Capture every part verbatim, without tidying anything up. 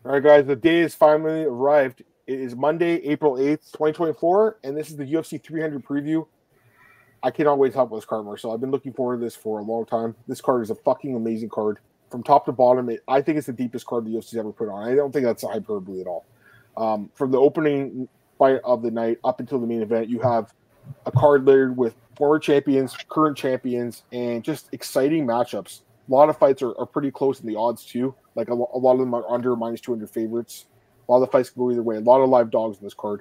All right, guys, the day has finally arrived. It is Monday, April eighth, twenty twenty-four, and this is the U F C three hundred preview. I cannot wait to talk about this card, Marcel. I've been looking forward to this for a long time. This card is a fucking amazing card. From top to bottom, it, I think it's the deepest card the U F C's ever put on. I don't think that's a hyperbole at all. Um, from the opening fight of the night up until the main event, you have a card littered with former champions, current champions, and just exciting matchups. A lot of fights are, are pretty close in the odds, too. Like, a, a lot of them are under minus two hundred favorites. A lot of the fights can go either way. A lot of live dogs in this card.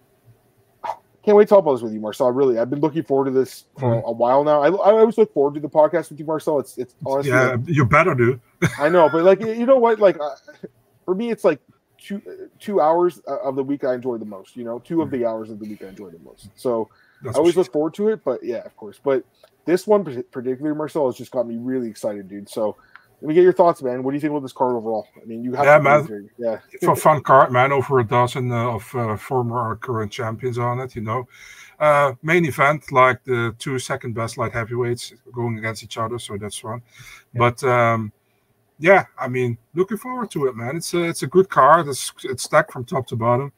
Can't wait to talk about this with you, Marcel. Really, I've been looking forward to this for mm-hmm. a, a while now. I, I always look forward to the podcast with you, Marcel. It's it's honestly, yeah, like, you better do. I know, but like you know what, like uh, for me, it's like two two hours of the week I enjoy the most. You know, two of the hours of the week I enjoy the most. So That's I always look forward to it. But yeah, of course. But this one particularly, Marcel, has just got me really excited, dude. So. Let me get your thoughts, man. What do you think about this card overall? I mean, you have yeah, to man. Yeah, it's a fun card, man. Over a dozen uh, of uh, former or current champions on it, you know. Uh, main event, like the two second best light heavyweights going against each other, so that's fun. Yeah. But um, yeah, I mean, looking forward to it, man. It's a it's a good card. It's it's stacked from top to bottom.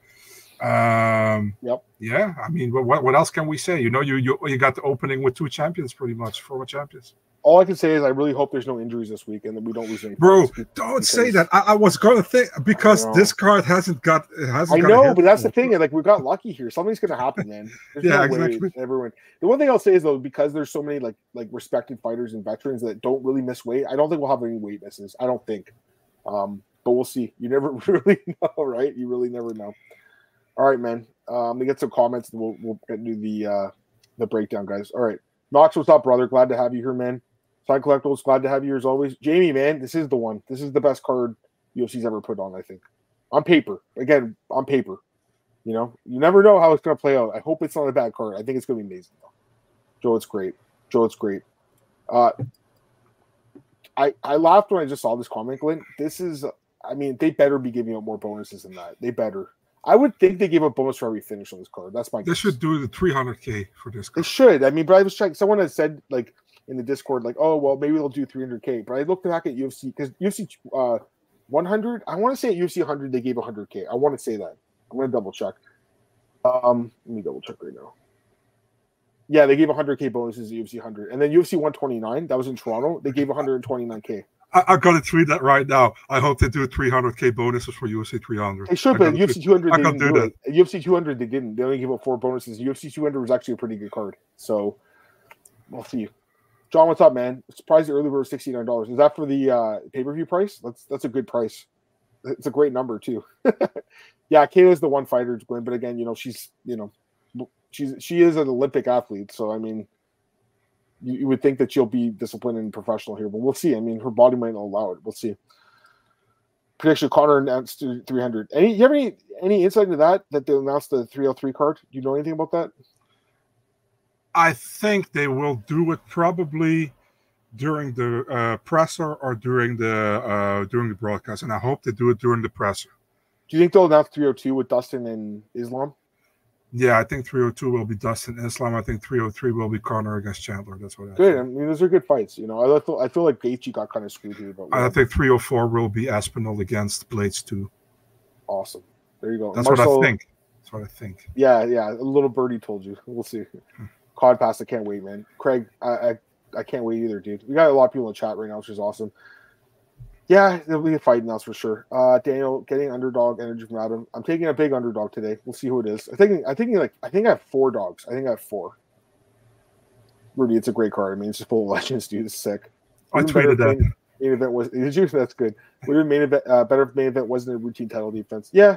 Um, yep. Yeah, I mean, what what else can we say? You know, you you you got the opening with two champions, pretty much former champions. All I can say is I really hope there's no injuries this week and that we don't lose any. Bro, don't say that. I, I was gonna think because this card hasn't got it hasn't. I got know, but that's the thing. Like we got lucky here. Something's gonna happen, man. There's yeah, no exactly. Way everyone. The one thing I'll say is though, because there's so many like like respected fighters and veterans that don't really miss weight, I don't think we'll have any weight misses. I don't think. Um, but we'll see. You never really know, right? You really never know. All right, man. Um, we get some comments and we'll we'll get to the uh the breakdown, guys. All right, Knox, what's up, brother? Glad to have you here, man. Side Collectibles, glad to have you as always. Jamie, man, this is the one. This is the best card U F C's ever put on, I think. On paper. Again, on paper. You know, you never know how it's going to play out. I hope it's not a bad card. I think it's going to be amazing, though. Joe, it's great. Joe, it's great. Uh, I, I laughed when I just saw this comment, Glenn. This is, I mean, they better be giving out more bonuses than that. They better. I would think they gave a bonus for every finish on this card. That's my guess. They should do the three hundred K for this card. They should. I mean, but I was checking. Someone had said, like, in the Discord, like, oh, well, maybe they'll do three hundred K. But I looked back at U F C, because U F C uh, one hundred, I want to say at U F C one hundred, they gave one hundred K. I want to say that. I'm going to double check. Um, let me double check right now. Yeah, they gave one hundred K bonuses at U F C one hundred. And then U F C one twenty-nine, that was in Toronto, they gave one hundred twenty-nine K. I, I got to tweet that right now. I hope they do three hundred K bonuses for U F C three hundred. They should, but U F C two hundred, I they can't didn't do do that. it. At U F C two hundred, they didn't. They only gave out four bonuses. U F C two hundred was actually a pretty good card. So, we'll see. John, what's up, man? Surprised the early bird was sixty-nine dollars. Is that for the uh, pay-per-view price? That's that's a good price. It's a great number, too. Yeah, Kayla's the one fighter to win, but again, you know, she's, you know, she's she is an Olympic athlete, so, I mean, you, you would think that she'll be disciplined and professional here, but we'll see. I mean, her body might not allow it. We'll see. Prediction, Connor announced three hundred. Any, you have any, any insight into that, that they announced the three oh three card? Do you know anything about that? I think they will do it probably during the uh, presser or during the uh, during the broadcast, and I hope they do it during the presser. Do you think they'll announce three oh two with Dustin and Islam? Yeah, I think three oh two will be Dustin Islam. I think three oh three will be Connor against Chandler. That's what I good. think. I mean, those are good fights. You know, I feel I feel like Gaethje got kind of screwed here, but I think three oh four will be Aspinall against Blades two. Awesome. There you go. That's Marcel, what I think. That's what I think. Yeah, yeah. A little birdie told you. We'll see. Hmm. Cod Pass, I can't wait, man. Craig, I, I I can't wait either, dude. We got a lot of people in the chat right now, which is awesome. Yeah, there'll be a fight announced for sure. Uh, Daniel getting underdog energy from Adam. I'm taking a big underdog today. We'll see who it is. I think I think like I think I have four dogs. I think I have four. Rudy, it's a great card. I mean, it's just full of legends, dude. It's sick. I tweeted that. Main, main event was did you? That's good. Would have main event uh, better if main event wasn't a routine title defense. Yeah.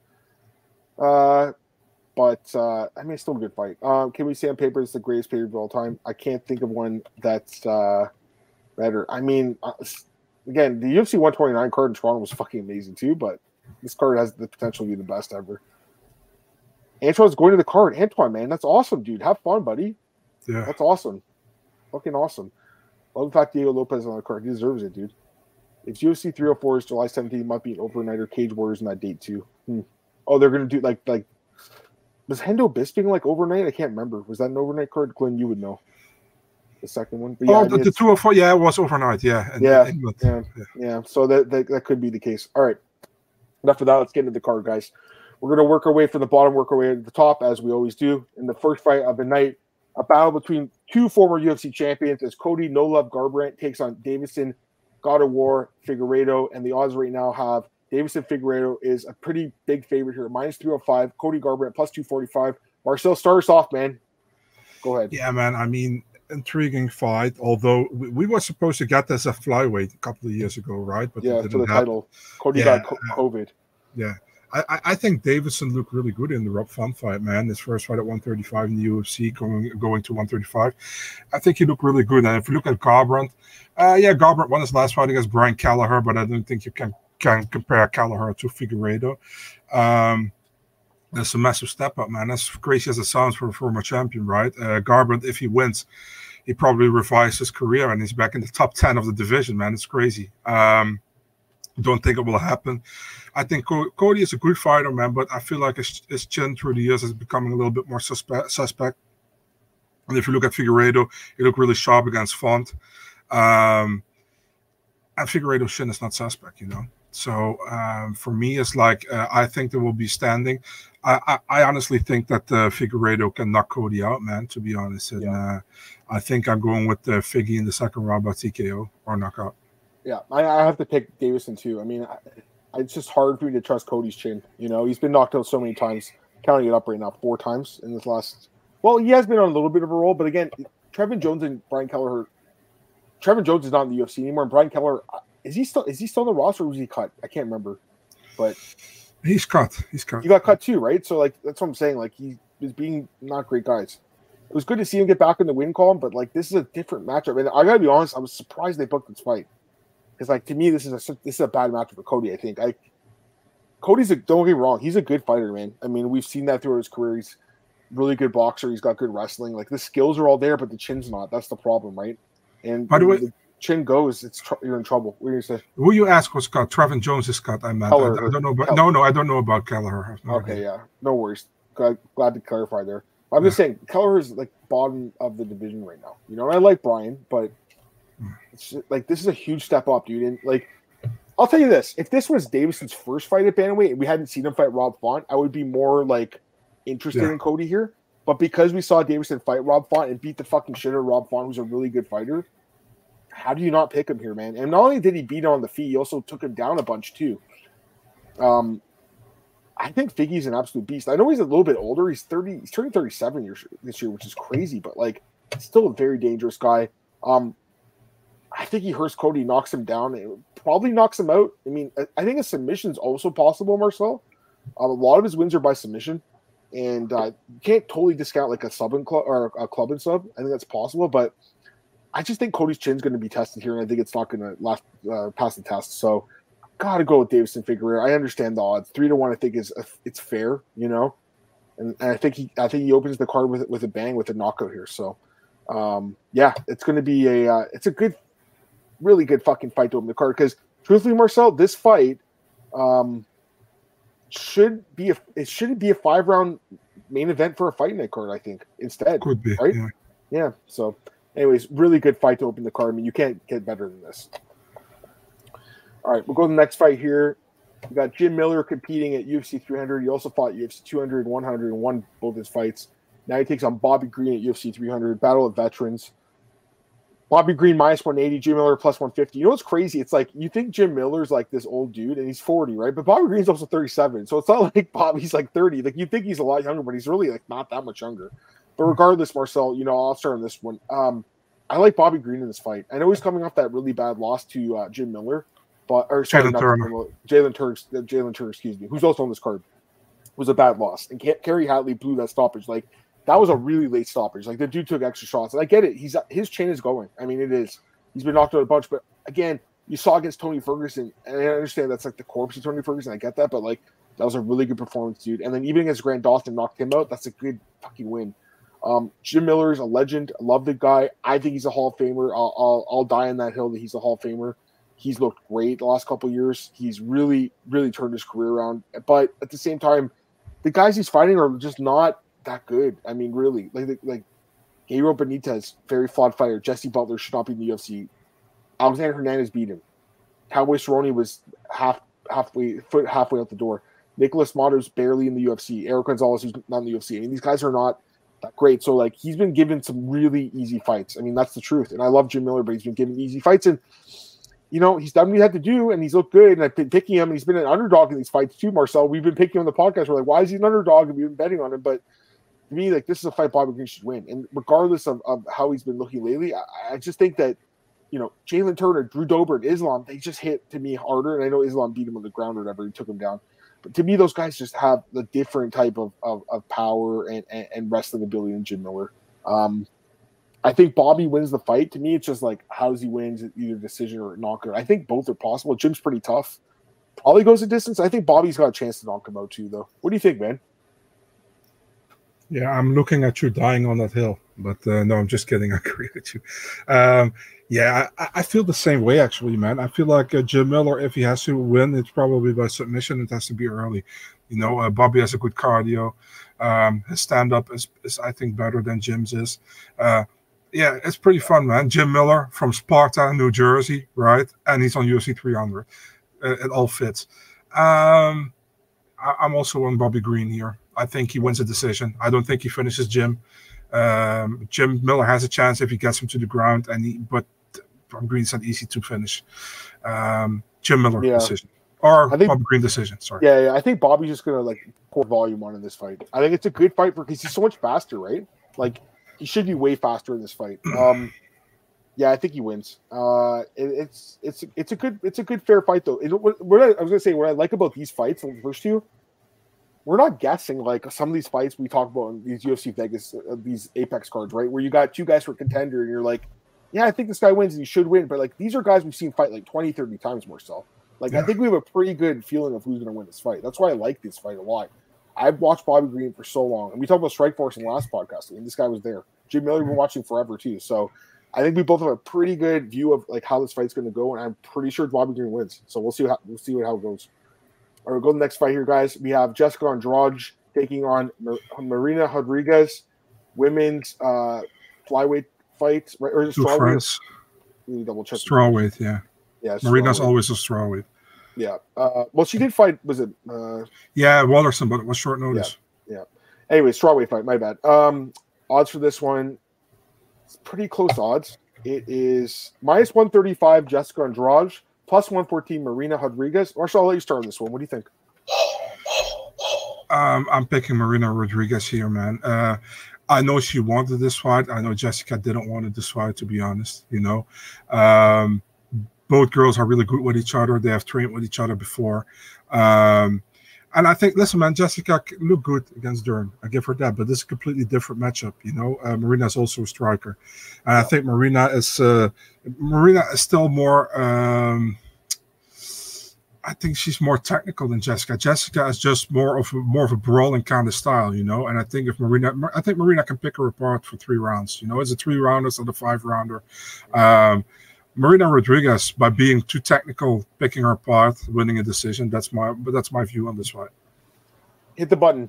Uh. But, uh, I mean, it's still a good fight. Um, can we say on paper it's the greatest pay-per-view of all time? I can't think of one that's uh, better. I mean, uh, again, the U F C one twenty-nine card in Toronto was fucking amazing too, but this card has the potential to be the best ever. Antoine's going to the card. Antoine, man, that's awesome, dude. Have fun, buddy. Yeah. That's awesome. Fucking awesome. Love the fact Diego Lopez is on the card. He deserves it, dude. If U F C three oh four is July seventeenth, it might be an overnighter Cage Warriors on that date too. Hmm. Oh, they're going to do like, like, was Hendo Bisping like overnight? I can't remember. Was that an overnight card? Glenn, you would know. The second one. But yeah, oh, the, the two oh four, yeah, it was overnight, yeah. Yeah, yeah, yeah, yeah. So that, that that could be the case. All right. enough of that. Let's get into the card, guys. We're going to work our way from the bottom, work our way to the top, as we always do. In the first fight of the night, a battle between two former U F C champions as Cody No Love Garbrandt takes on Deiveson God of War Figueiredo, and the odds right now have Deiveson Figueiredo is a pretty big favorite here, minus three oh five. Cody Garbrandt plus two forty-five. Marcel, start us off, man. Go ahead. Yeah, man. I mean, intriguing fight. Although we, we were supposed to get this a flyweight a couple of years ago, right? But yeah, for the title. Cody yeah, got COVID. Yeah. I, I think Deiveson looked really good in the Rob Font fight, man. His first fight at one thirty-five in the U F C, going going to one thirty-five. I think he looked really good. And if you look at Garbrandt, uh, yeah, Garbrandt won his last fight against Brian Kelleher, but I don't think you can can compare Kelleher to Figueiredo. Um, that's a massive step up, man. As crazy as it sounds for a former champion, right? Uh, Garbrandt, if he wins, he probably revives his career and he's back in the top ten of the division, man. It's crazy. Um, don't think it will happen. I think Cody is a good fighter, man, but I feel like his, his chin through the years is becoming a little bit more suspect. suspect. And if you look at Figueiredo, he looked really sharp against Font. Um, and Figueiredo's chin is not suspect, you know. So um, for me, it's like uh, I think there will be standing. I, I, I honestly think that uh, Figueiredo can knock Cody out, man, to be honest. And yeah. uh, I think I'm going with uh, Figgy in the second round by T K O or knockout. Yeah, I, I have to pick Deiveson too. I mean, I, it's just hard for me to trust Cody's chin. You know, he's been knocked out so many times. Counting it up right now, four times in this last. Well, he has been on a little bit of a roll, but again, Trevin Jones and Brian Kelleher. Trevin Jones is not in the U F C anymore. And Brian Kelleher, is he still is he still on the roster or was he cut? I can't remember, but he's cut. He's cut. He got cut too, right? So like that's what I'm saying. Like he was being not great guys. It was good to see him get back in the win column, but like this is a different matchup. And I gotta be honest, I was surprised they booked this fight. Because, like, to me, this is a this is a bad matchup for Cody, I think. I Cody's a, don't get me wrong, he's a good fighter, man. I mean, we've seen that throughout his career. He's a really good boxer. He's got good wrestling. Like, the skills are all there, but the chin's not. That's the problem, right? And by the way, the chin goes, it's tr- you're in trouble. What are you going to say? Who you ask was cut? Trevin Jones is cut. I meant. I, I don't know about. Keller. No, no, I don't know about Kelleher. No okay, idea. yeah. No worries. Glad, glad to clarify there. I'm yeah. just saying, Kelleher is, like, bottom of the division right now. You know, and I like Brian, but it's just, like, this is a huge step up, dude. And, like, I'll tell you this: if this was Deiveson's first fight at bantamweight and we hadn't seen him fight Rob Font, I would be more like interested yeah. in Cody here. But because we saw Deiveson fight Rob Font and beat the fucking shit out of Rob Font, who's a really good fighter, how do you not pick him here, man? And not only did he beat him on the feet, he also took him down a bunch too. Um, I think Figgy's an absolute beast. I know he's a little bit older; he's thirty, he's turning thirty-seven years this year, which is crazy. But like, still a very dangerous guy. Um, I think he hurts Cody, knocks him down. It probably knocks him out. I mean, I think a submission is also possible, Marcel. Um, a lot of his wins are by submission, and uh, you can't totally discount like a sub and club or a club and sub. I think that's possible, but I just think Cody's chin's going to be tested here, and I think it's not going to last uh, pass the test. So, gotta go with Deiveson Figueiredo. I understand the odds, three to one. I think is a, it's fair, you know, and, and I think he I think he opens the card with with a bang with a knockout here. So, um, yeah, it's going to be a uh, it's a good. Really good fucking fight to open the card because truthfully, Marcel, this fight um, should be a it should be a five round main event for a fight night card. I think instead could be right. Yeah. yeah. So, anyways, really good fight to open the card. I mean, you can't get better than this. All right, we'll go to the next fight here. We got Jim Miller competing at U F C three hundred. He also fought U F C two hundred, one hundred, and won both his fights. Now he takes on Bobby Green at U F C three hundred. Battle of Veterans. Bobby Green minus one eighty, Jim Miller plus one fifty. You know what's crazy? It's like you think Jim Miller's like this old dude and he's forty, right? But Bobby Green's also thirty-seven. So it's not like Bobby's like thirty. Like you think he's a lot younger, but he's really like not that much younger. But regardless, Marcel, you know, I'll start on this one. Um, I like Bobby Green in this fight. I know he's coming off that really bad loss to uh, Jim Miller, but or sorry, Jalen Turner. Jalen Turner, Jalen Turner, excuse me, who's also on this card. It was a bad loss. And Kerry Hatley blew that stoppage. Like that was a really late stoppage. Like the dude took extra shots. And I get it. He's his chain is going. I mean, it is. He's been knocked out a bunch, but again, you saw against Tony Ferguson, and I understand that's like the corpse of Tony Ferguson. I get that, but like that was a really good performance, dude. And then even against Grant Dawson, knocked him out. That's a good fucking win. Um, Jim Miller is a legend. I love the guy. I think he's a Hall of Famer. I'll, I'll, I'll die on that hill that he's a Hall of Famer. He's looked great the last couple of years. He's really, really turned his career around. But at the same time, the guys he's fighting are just not that good. I mean, really, like like. Gabriel Benitez, very flawed fighter. Jesse Butler should not be in the U F C. Alexander Hernandez beat him. Cowboy Cerrone was half halfway foot halfway out the door. Nicholas Motto's barely in the U F C. Eric Gonzalez, who's not in the U F C. I mean, these guys are not that great. So, like, he's been given some really easy fights. I mean, that's the truth. And I love Jim Miller, but he's been given easy fights. And, you know, he's done what he had to do, and he's looked good. And I've been picking him, and he's been an underdog in these fights too, Marcel. We've been picking him on the podcast. We're like, why is he an underdog? And we've been betting on him. But to me, like, this is a fight Bobby Green should win. And regardless of, of how he's been looking lately, I, I just think that, you know, Jalen Turner, Drew Dober, and Islam, they just hit, to me, harder. And I know Islam beat him on the ground or whatever. He took him down. But to me, those guys just have the different type of, of, of power and, and, and wrestling ability than Jim Miller. Um, I think Bobby wins the fight. To me, it's just like, how does he win? Either decision or knockout. I think both are possible. Jim's pretty tough. Probably goes a distance. I think Bobby's got a chance to knock him out too, though. What do you think, man? Yeah, I'm looking at you dying on that hill. But uh, no, I'm just kidding. I agree with you. Um, yeah, I, I feel the same way, actually, man. I feel like uh, Jim Miller, if he has to win, it's probably by submission. It has to be early. You know, uh, Bobby has a good cardio. Um, his stand-up is, is, I think, better than Jim's is. Uh, yeah, it's pretty fun, man. Jim Miller from Sparta, New Jersey, right? And he's on U F C three hundred. Uh, it all fits. Um, I, I'm also on Bobby Green here. I think he wins a decision. I don't think he finishes Jim. Um, Jim Miller has a chance if he gets him to the ground, and he, but Bobby Green's not easy to finish. Um, Jim Miller yeah. decision. Or I think, Bobby Green decision, sorry. Yeah, yeah, I think Bobby's just going to, like, pour volume on in this fight. I think it's a good fight for because he's so much faster, right? Like, he should be way faster in this fight. Um, yeah, I think he wins. Uh, it, it's it's it's a good it's a good fair fight though. It, what, what I, I was gonna say, what I like about these fights, the first two, we're not guessing like some of these fights we talk about in these U F C Vegas, uh, these Apex cards, right? Where you got two guys for contender, and you're like, yeah, I think this guy wins and he should win. But like these are guys we've seen fight like twenty, thirty times more so. Like yeah. I think we have a pretty good feeling of who's gonna win this fight. That's why I like this fight a lot. I've watched Bobby Green for so long, and we talked about Strikeforce in the last podcast. I mean, this guy was there. Jim Miller, we've been watching forever too. So I think we both have a pretty good view of like how this fight's going to go, and I'm pretty sure Bobby Green wins. So we'll see how we'll see how it goes. All right, we'll go to the next fight here, guys. We have Jessica Andrade taking on Mar- Marina Rodriguez, women's uh, flyweight fight, right? Or is it strawweight? Let me double check. Strawweight, yeah. Yeah, Marina's always a strawweight. Yeah. Uh, well, she did fight. Was it? Uh, yeah, Wallerson, but it was short notice. Yeah. yeah. Anyway, strawweight fight. My bad. Um, odds for this one, it's pretty close odds. It is minus one thirty-five Jessica Andrade, plus one fourteen Marina Rodriguez. Marshall, I'll let you start on this one. What do you think? Um, I'm picking Marina Rodriguez here, man. Uh, I know she wanted this fight. I know Jessica didn't want this fight, to be honest. You know, um, both girls are really good with each other. They have trained with each other before. Um, and I think, listen, man, Jessica looked good against Dern. I give her that. But this is a completely different matchup, you know. Uh, Marina is also a striker. And I think Marina is uh, Marina is still more um, I think she's more technical than Jessica. Jessica is just more of a, more of a brawling kind of style, you know. And I think if Marina, I think Marina can pick her apart for three rounds. You know, is it three rounders or the five rounder? Um, Marina Rodriguez, by being too technical, picking her apart, winning a decision. That's my, but that's my view on this fight. Hit the button.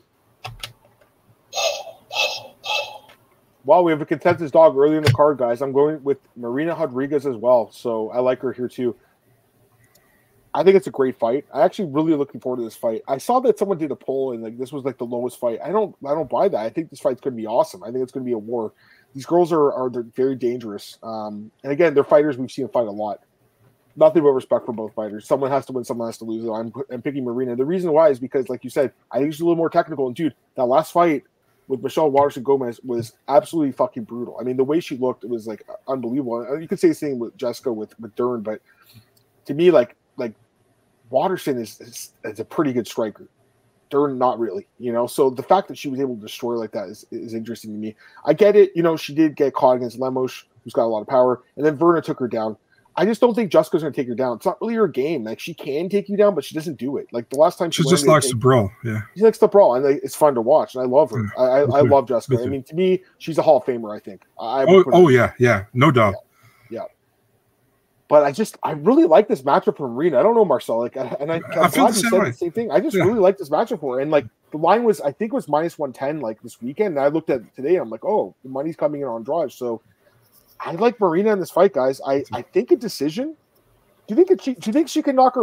Well, we have a consensus dog early in the card, guys. I'm going with Marina Rodriguez as well, so I like her here too. I think it's a great fight. I actually really looking forward to this fight. I saw that someone did a poll and like this was like the lowest fight. I don't, I don't buy that. I think this fight's going to be awesome. I think it's going to be a war. These girls are are they're very dangerous. Um, and again, they're fighters we've seen fight a lot. Nothing but respect for both fighters. Someone has to win, someone has to lose. I'm, I'm picking Marina. The reason why is because, like you said, I think she's a little more technical. And dude, that last fight with Michelle Waterson Gomez was absolutely fucking brutal. I mean, the way she looked, it was like unbelievable. You could say the same with Jessica with with Dern, but to me, like like Waterson is, is is a pretty good striker. Dern, not really, you know. So the fact that she was able to destroy like that is, is interesting to me. I get it, you know. She did get caught against Lemos, who's got a lot of power, and then Verna took her down. I just don't think Jessica's going to take her down. It's not really her game. Like she can take you down, but she doesn't do it. Like the last time she, she just likes to brawl. Yeah, she likes to brawl, and like, it's fun to watch. And I love her. Yeah, I, I, I love Jessica. I mean, to me, she's a Hall of Famer. I think. I oh, oh yeah, yeah, no doubt. Yeah. yeah. But I just, I really like this matchup for Marina. I don't know, Marcel. Like, and I, I'm I feel glad the you same said way. the same thing. I just yeah. really like this matchup for her. And like the line was, I think it was minus one ten like this weekend. And I looked at it today. And I'm like, oh, the money's coming in on Andrade. So I like Marina in this fight, guys. I, I think a decision. Do you think it, she, do you think she can knock her out?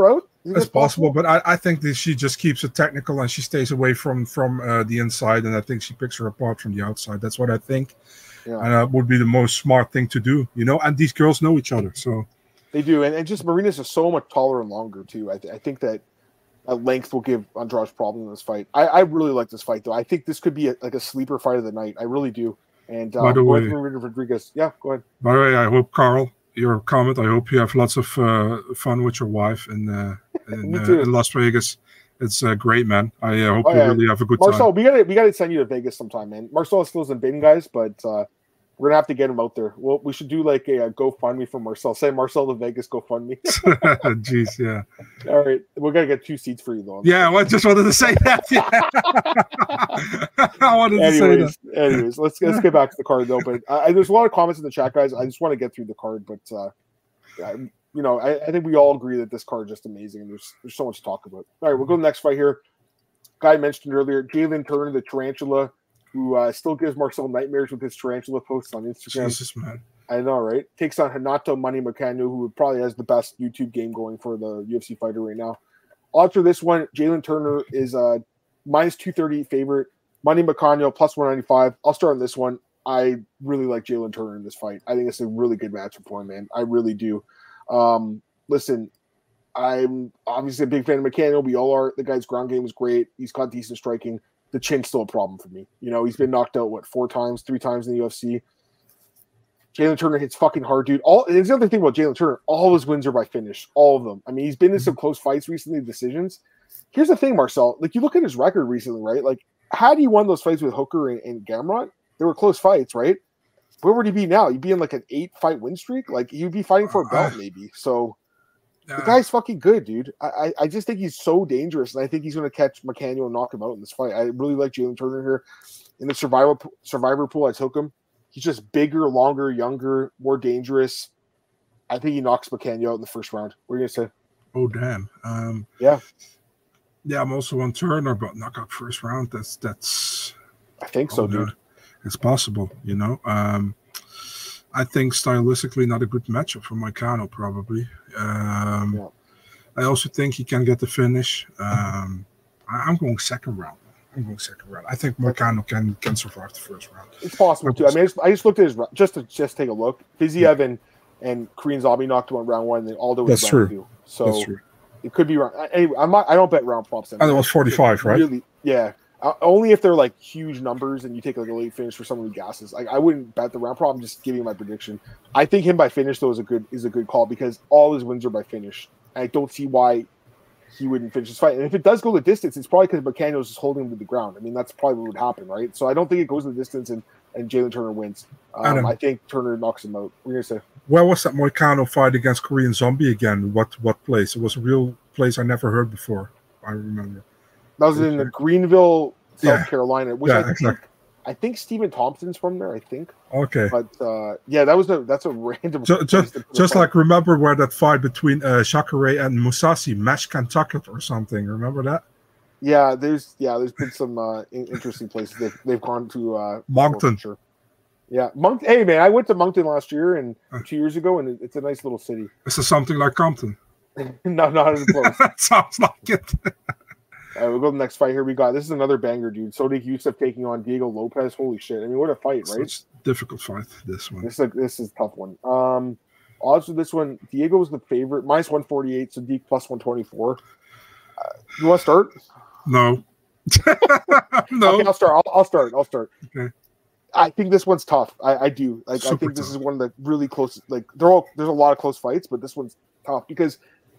It's possible, possible, but I, I think that she just keeps it technical and she stays away from from uh, the inside, and I think she picks her apart from the outside. That's what I think, yeah. and that uh, would be the most smart thing to do, you know. And these girls know each other, so they do. And, and just Marina's is so much taller and longer too. I, th- I think that at length will give Andrade problem in this fight. I, I really like this fight though. I think this could be a, like a sleeper fight of the night. I really do. And um, by the way, Marina Rodriguez, yeah, go ahead. By the way, I hope Carl. Your comment. I hope you have lots of uh, fun with your wife in, uh, in, uh, in Las Vegas. It's uh, great, man. I uh, hope oh, you yeah. really have a good Marcel, time. we gotta we gotta send you to Vegas sometime, man. Marcel still in Bing, guys, but uh, we're gonna have to get him out there. Well, we should do like a, a GoFundMe for Marcel. Say Marcel to Vegas GoFundMe. Jeez, yeah. All right, we're gonna get two seats for you though. Yeah, I just wanted to say that. Yeah. I wanted anyways, to say that. Anyways, let's let's get back to the card though. But uh, there's a lot of comments in the chat, guys. I just want to get through the card, but uh, I, you know, I, I think we all agree that this card is just amazing, and there's there's so much to talk about. All right, we'll go to the next fight here. Guy mentioned earlier, Jalen Turner, the Tarantula, who uh, still gives Marcel nightmares with his tarantula posts on Instagram. Jesus, man. I know, right? Takes on Hanato Money Macano, who probably has the best YouTube game going for the U F C fighter right now. Odds for this one, Jalen Turner is a minus two thirty favorite. Money Macano plus one ninety-five. I'll start on this one. I really like Jalen Turner in this fight. I think it's a really good matchup for him, man. I really do. Um, listen, I'm obviously a big fan of Macano. We all are. The guy's ground game is great. He's got decent striking. The chin's still a problem for me. You know, he's been knocked out, what, four times, three times in the U F C. Jalen Turner hits fucking hard, dude. All there's the other thing about Jalen Turner. All his wins are by finish. All of them. I mean, he's been in some close fights recently, decisions. Here's the thing, Marcel. Like, you look at his record recently, right? Like, had he won those fights with Hooker and, and Gamrot, they were close fights, right? Where would he be now? He'd be in like an eight-fight win streak. Like, he'd be fighting for a belt, maybe. So, uh, the guy's fucking good, dude. I, I, I just think he's so dangerous, and I think he's going to catch Macano and knock him out in this fight. I really like Jalen Turner here. In the survivor survivor pool, I took him. He's just bigger, longer, younger, more dangerous. I think he knocks Macano out in the first round. What are you going to say? Oh, damn. Um, yeah. Yeah, I'm also on Turner, but knockout first round, that's... that's I think so, oh, dude. No. It's possible, you know. Um, I think stylistically not a good matchup for Macano, probably. Um, yeah. I also think he can get the finish. Um, I, I'm going second round. I'm going second round. I think Macano can can survive the first round. It's possible too. I mean, I just, I just looked at his just to just take a look. Fiziev yeah. and and Korean Zombie knocked him on round one, and then Aldo was That's round true. two. So That's true. It could be round. Anyway, I'm not. I don't bet round props. And it was forty-five, right? Really, yeah. Uh, only if they're like huge numbers and you take like a late finish for someone who gasses. Like I wouldn't bet the round prop. I'm just giving you my prediction. I think him by finish though is a good is a good call because all his wins are by finish. I don't see why he wouldn't finish this fight. And if it does go the distance, it's probably because Macano's just holding him to the ground. I mean, that's probably what would happen, right? So I don't think it goes the distance and, and Jalen Turner wins. Um, I, I think Turner knocks him out. What are you going to say? Where was that Moicano fight against Korean Zombie again? What what place? It was a real place I never heard before. I remember. That was in the Greenville, South yeah. Carolina. Which yeah, I think, exactly. I think Stephen Thompson's from there, I think. Okay. But uh, yeah, that was a that's a random. Just just, just like remember where that fight between uh, Jacare and Musashi, Mesh Kentucky or something. Remember that? Yeah, there's yeah, there's been some uh, interesting places they've, they've gone to. Uh, Moncton. Sure. Yeah, Monk. Hey man, I went to Moncton last year and two years ago, and it's a nice little city. This is something like Compton. no, not even close. That sounds like it. All right, we'll go to the next fight here. We got this is another banger, dude. Sodiq Yusuff taking on Diego Lopez. Holy shit! I mean, what a fight, right? It's a difficult fight. This one. This is a, this is a tough one. Um, odds for this one: Diego was the favorite, minus one forty eight. Sodiq plus one twenty four. Uh, you want to start? No. no. Okay, I'll start. I'll, I'll start. I'll start. Okay. I think this one's tough. I, I do. Like, Super I think this tough. is one of the really close. Like, they're all there's a lot of close fights, but this one's tough because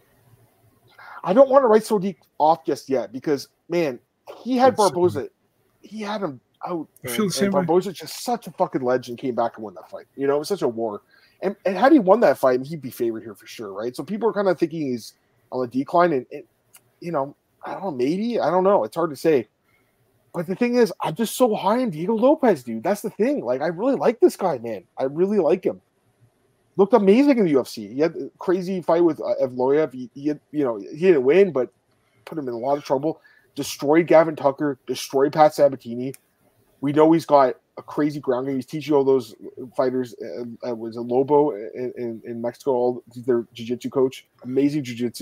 I don't want to write Sodiq off just yet because man, he had That's Barboza, he had him out. I feel the same and way. Barboza's just such a fucking legend. Came back and won that fight. You know, it was such a war. And and had he won that fight, he'd be favored here for sure, right? So people are kind of thinking he's on the decline, and, and you know, I don't know, maybe I don't know. It's hard to say. But the thing is, I'm just so high on Diego Lopez, dude. That's the thing. Like, I really like this guy, man. I really like him. Looked amazing in the U F C. He had a crazy fight with uh, Evloev. He, he had, you know, he didn't win, but put him in a lot of trouble. Destroyed Gavin Tucker. Destroyed Pat Sabatini. We know he's got a crazy ground game. He's teaching all those fighters. Uh, uh, was a Lobo in, in, in Mexico. All he's their jiu-jitsu coach. Amazing jiu-jitsu.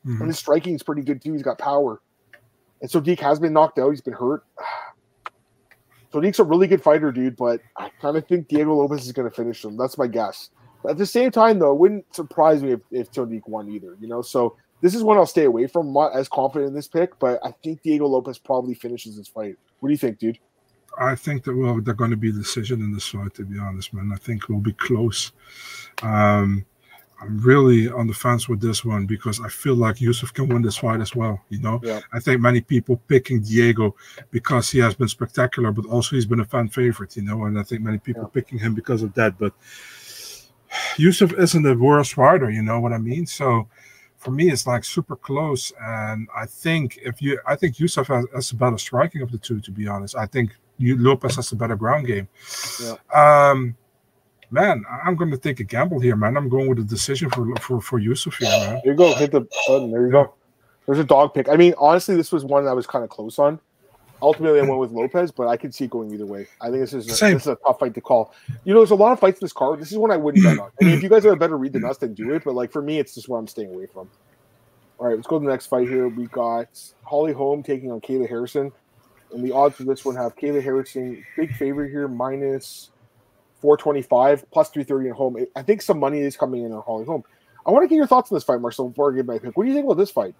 Mm-hmm. And his striking is pretty good too. He's got power. And Sodiq has been knocked out. He's been hurt. Sodiq's a really good fighter, dude, but I kind of think Diego Lopes is going to finish him. That's my guess. But at the same time, though, it wouldn't surprise me if, if Sodiq won either, you know? So this is one I'll stay away from. I'm not as confident in this pick, but I think Diego Lopes probably finishes this fight. What do you think, dude? I think that well, they're going to be a decision in this fight, to be honest, man. I think it will be close. Um, I'm really on the fence with this one because I feel like Yusuf can win this fight as well. You know, yeah. I think many people picking Diego because he has been spectacular, but also he's been a fan favorite. You know, and I think many people yeah. picking him because of that. But Yusuf isn't the worst fighter. You know what I mean? So for me, it's like super close. And I think if you, I think Yusuf has, has the better striking of the two. To be honest, I think you, Lopes has a better ground game. Yeah. Um. Man, I'm going to take a gamble here, man. I'm going with a decision for for for Yusuf here, man. There you go. Hit the button. There you go. There's a dog pick. I mean, honestly, this was one that I was kind of close on. Ultimately, I went with Lopes, but I could see it going either way. I think this is a, this is a tough fight to call. You know, there's a lot of fights in this card. This is one I wouldn't bet on. I mean, if you guys have a better read than us, then do it. But like for me, it's just what I'm staying away from. All right, let's go to the next fight here. We got Holly Holm taking on Kayla Harrison, and the odds for this one have Kayla Harrison big favorite here minus four twenty-five, plus three thirty at home. I think some money is coming in on Holly Holm. I want to get your thoughts on this fight, Marcel, before I get my pick. What do you think about this fight?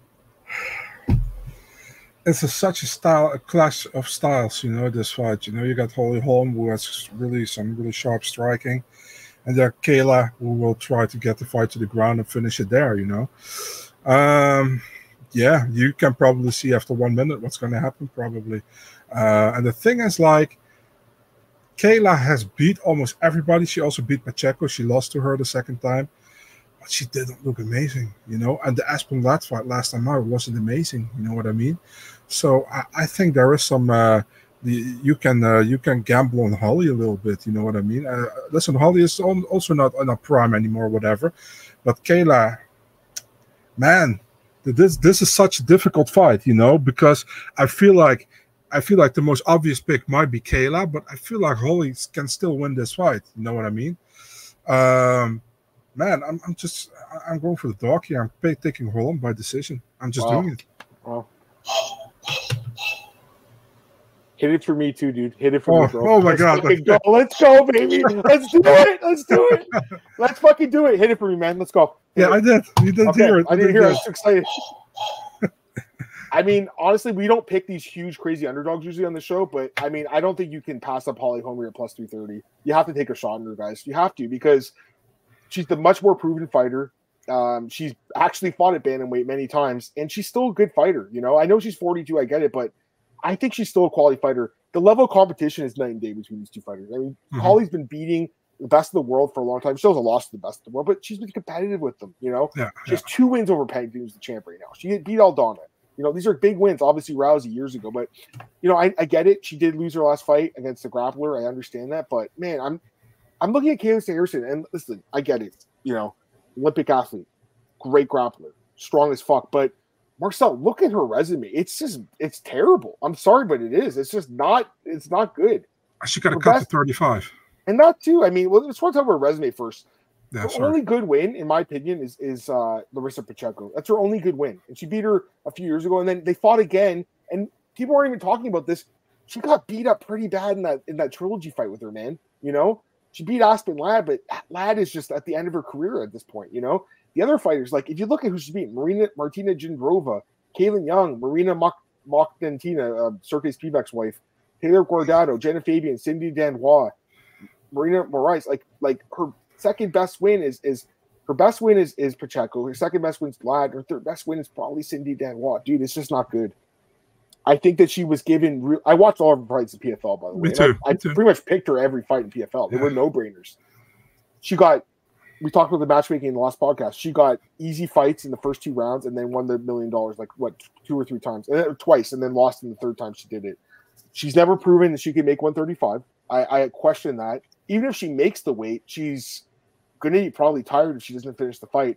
It's a, such a style, a clash of styles, you know, this fight. You know, you got Holly Holm, who has really some really sharp striking, and there Kayla, who will try to get the fight to the ground and finish it there, you know. Um, yeah, you can probably see after one minute what's going to happen, probably. Uh, and the thing is, like, Kayla has beat almost everybody. She also beat Pacheco. She lost to her the second time. But she didn't look amazing, you know. And the Aspen Ladd fight last time out wasn't amazing, you know what I mean? So I, I think there is some uh, the, you can uh, you can gamble on Holly a little bit, you know what I mean? Uh, listen, Holly is on, also not in a prime anymore, whatever. But Kayla, man, this this is such a difficult fight, you know, because I feel like I feel like the most obvious pick might be Kayla, but I feel like Holly can still win this fight. You know what I mean? Um, man, I'm, I'm just I'm going for the dog here. I'm pay, taking Holm by decision. I'm just wow. doing it. Wow. Hit it for me too, dude. Hit it for oh, me, bro. Oh my Let's god! Go. Let's go, baby. Let's do it. Let's do it. Let's fucking do it. Hit it for me, man. Let's go. Hit yeah, it. I did. You didn't okay. hear it. I didn't hear it. I was it. too excited. I mean, honestly, we don't pick these huge, crazy underdogs usually on the show, but I mean, I don't think you can pass up Holly Holm at plus three thirty. You have to take a shot on her, guys. You have to, because she's the much more proven fighter. Um, she's actually fought at bantamweight many times, and she's still a good fighter. You know, I know she's forty-two, I get it, but I think she's still a quality fighter. The level of competition is night and day between these two fighters. I mean, mm-hmm. Holly's been beating the best of the world for a long time. She hasn't lost to the best of the world, but she's been competitive with them. You know, yeah, she has yeah. two wins over Peg, who's the champ right now. She beat Aldana. You know, these are big wins. Obviously, Rousey years ago, but you know, I, I get it. She did lose her last fight against the grappler. I understand that, but man, I'm I'm looking at Kayla Harrison, and listen, I get it. You know, Olympic athlete, great grappler, strong as fuck. But Marcel, look at her resume. It's just it's terrible. I'm sorry, but it is. It's just not. It's not good. She got to cut best, to thirty-five. And that too. I mean, well, let's talk about her resume first. Yeah, her sorry. only good win, in my opinion, is is uh, Larissa Pacheco. That's her only good win, and she beat her a few years ago. And then they fought again, and people aren't even talking about this. She got beat up pretty bad in that in that trilogy fight with her, man. You know, she beat Aspen Ladd, but Ladd is just at the end of her career at this point. You know, the other fighters, like if you look at who she's beaten, Marina Martina Jindrova, Kaylin Young, Marina Mokhtantina, uh, Sergey Spivak's wife, Taylor Guardado, Jenna Fabian, Cindy Dandois, Marina Moraes, like like her second best win is is her best win is is Pacheco. Her second best win is Ladd. Her third best win is probably Cindy Dandois. Dude, it's just not good. I think that she was given. Re- I watched all of her fights in P F L, by the way. Me too. I, I Me too. pretty much picked her every fight in P F L. They yeah. were no brainers. She got. We talked about the matchmaking in the last podcast. She got easy fights in the first two rounds and then won the million dollars like what two or three times, and twice, and then lost in the third time she did it. She's never proven that she can make one thirty-five. I, I question that. Even if she makes the weight, she's going to be probably tired if she doesn't finish the fight.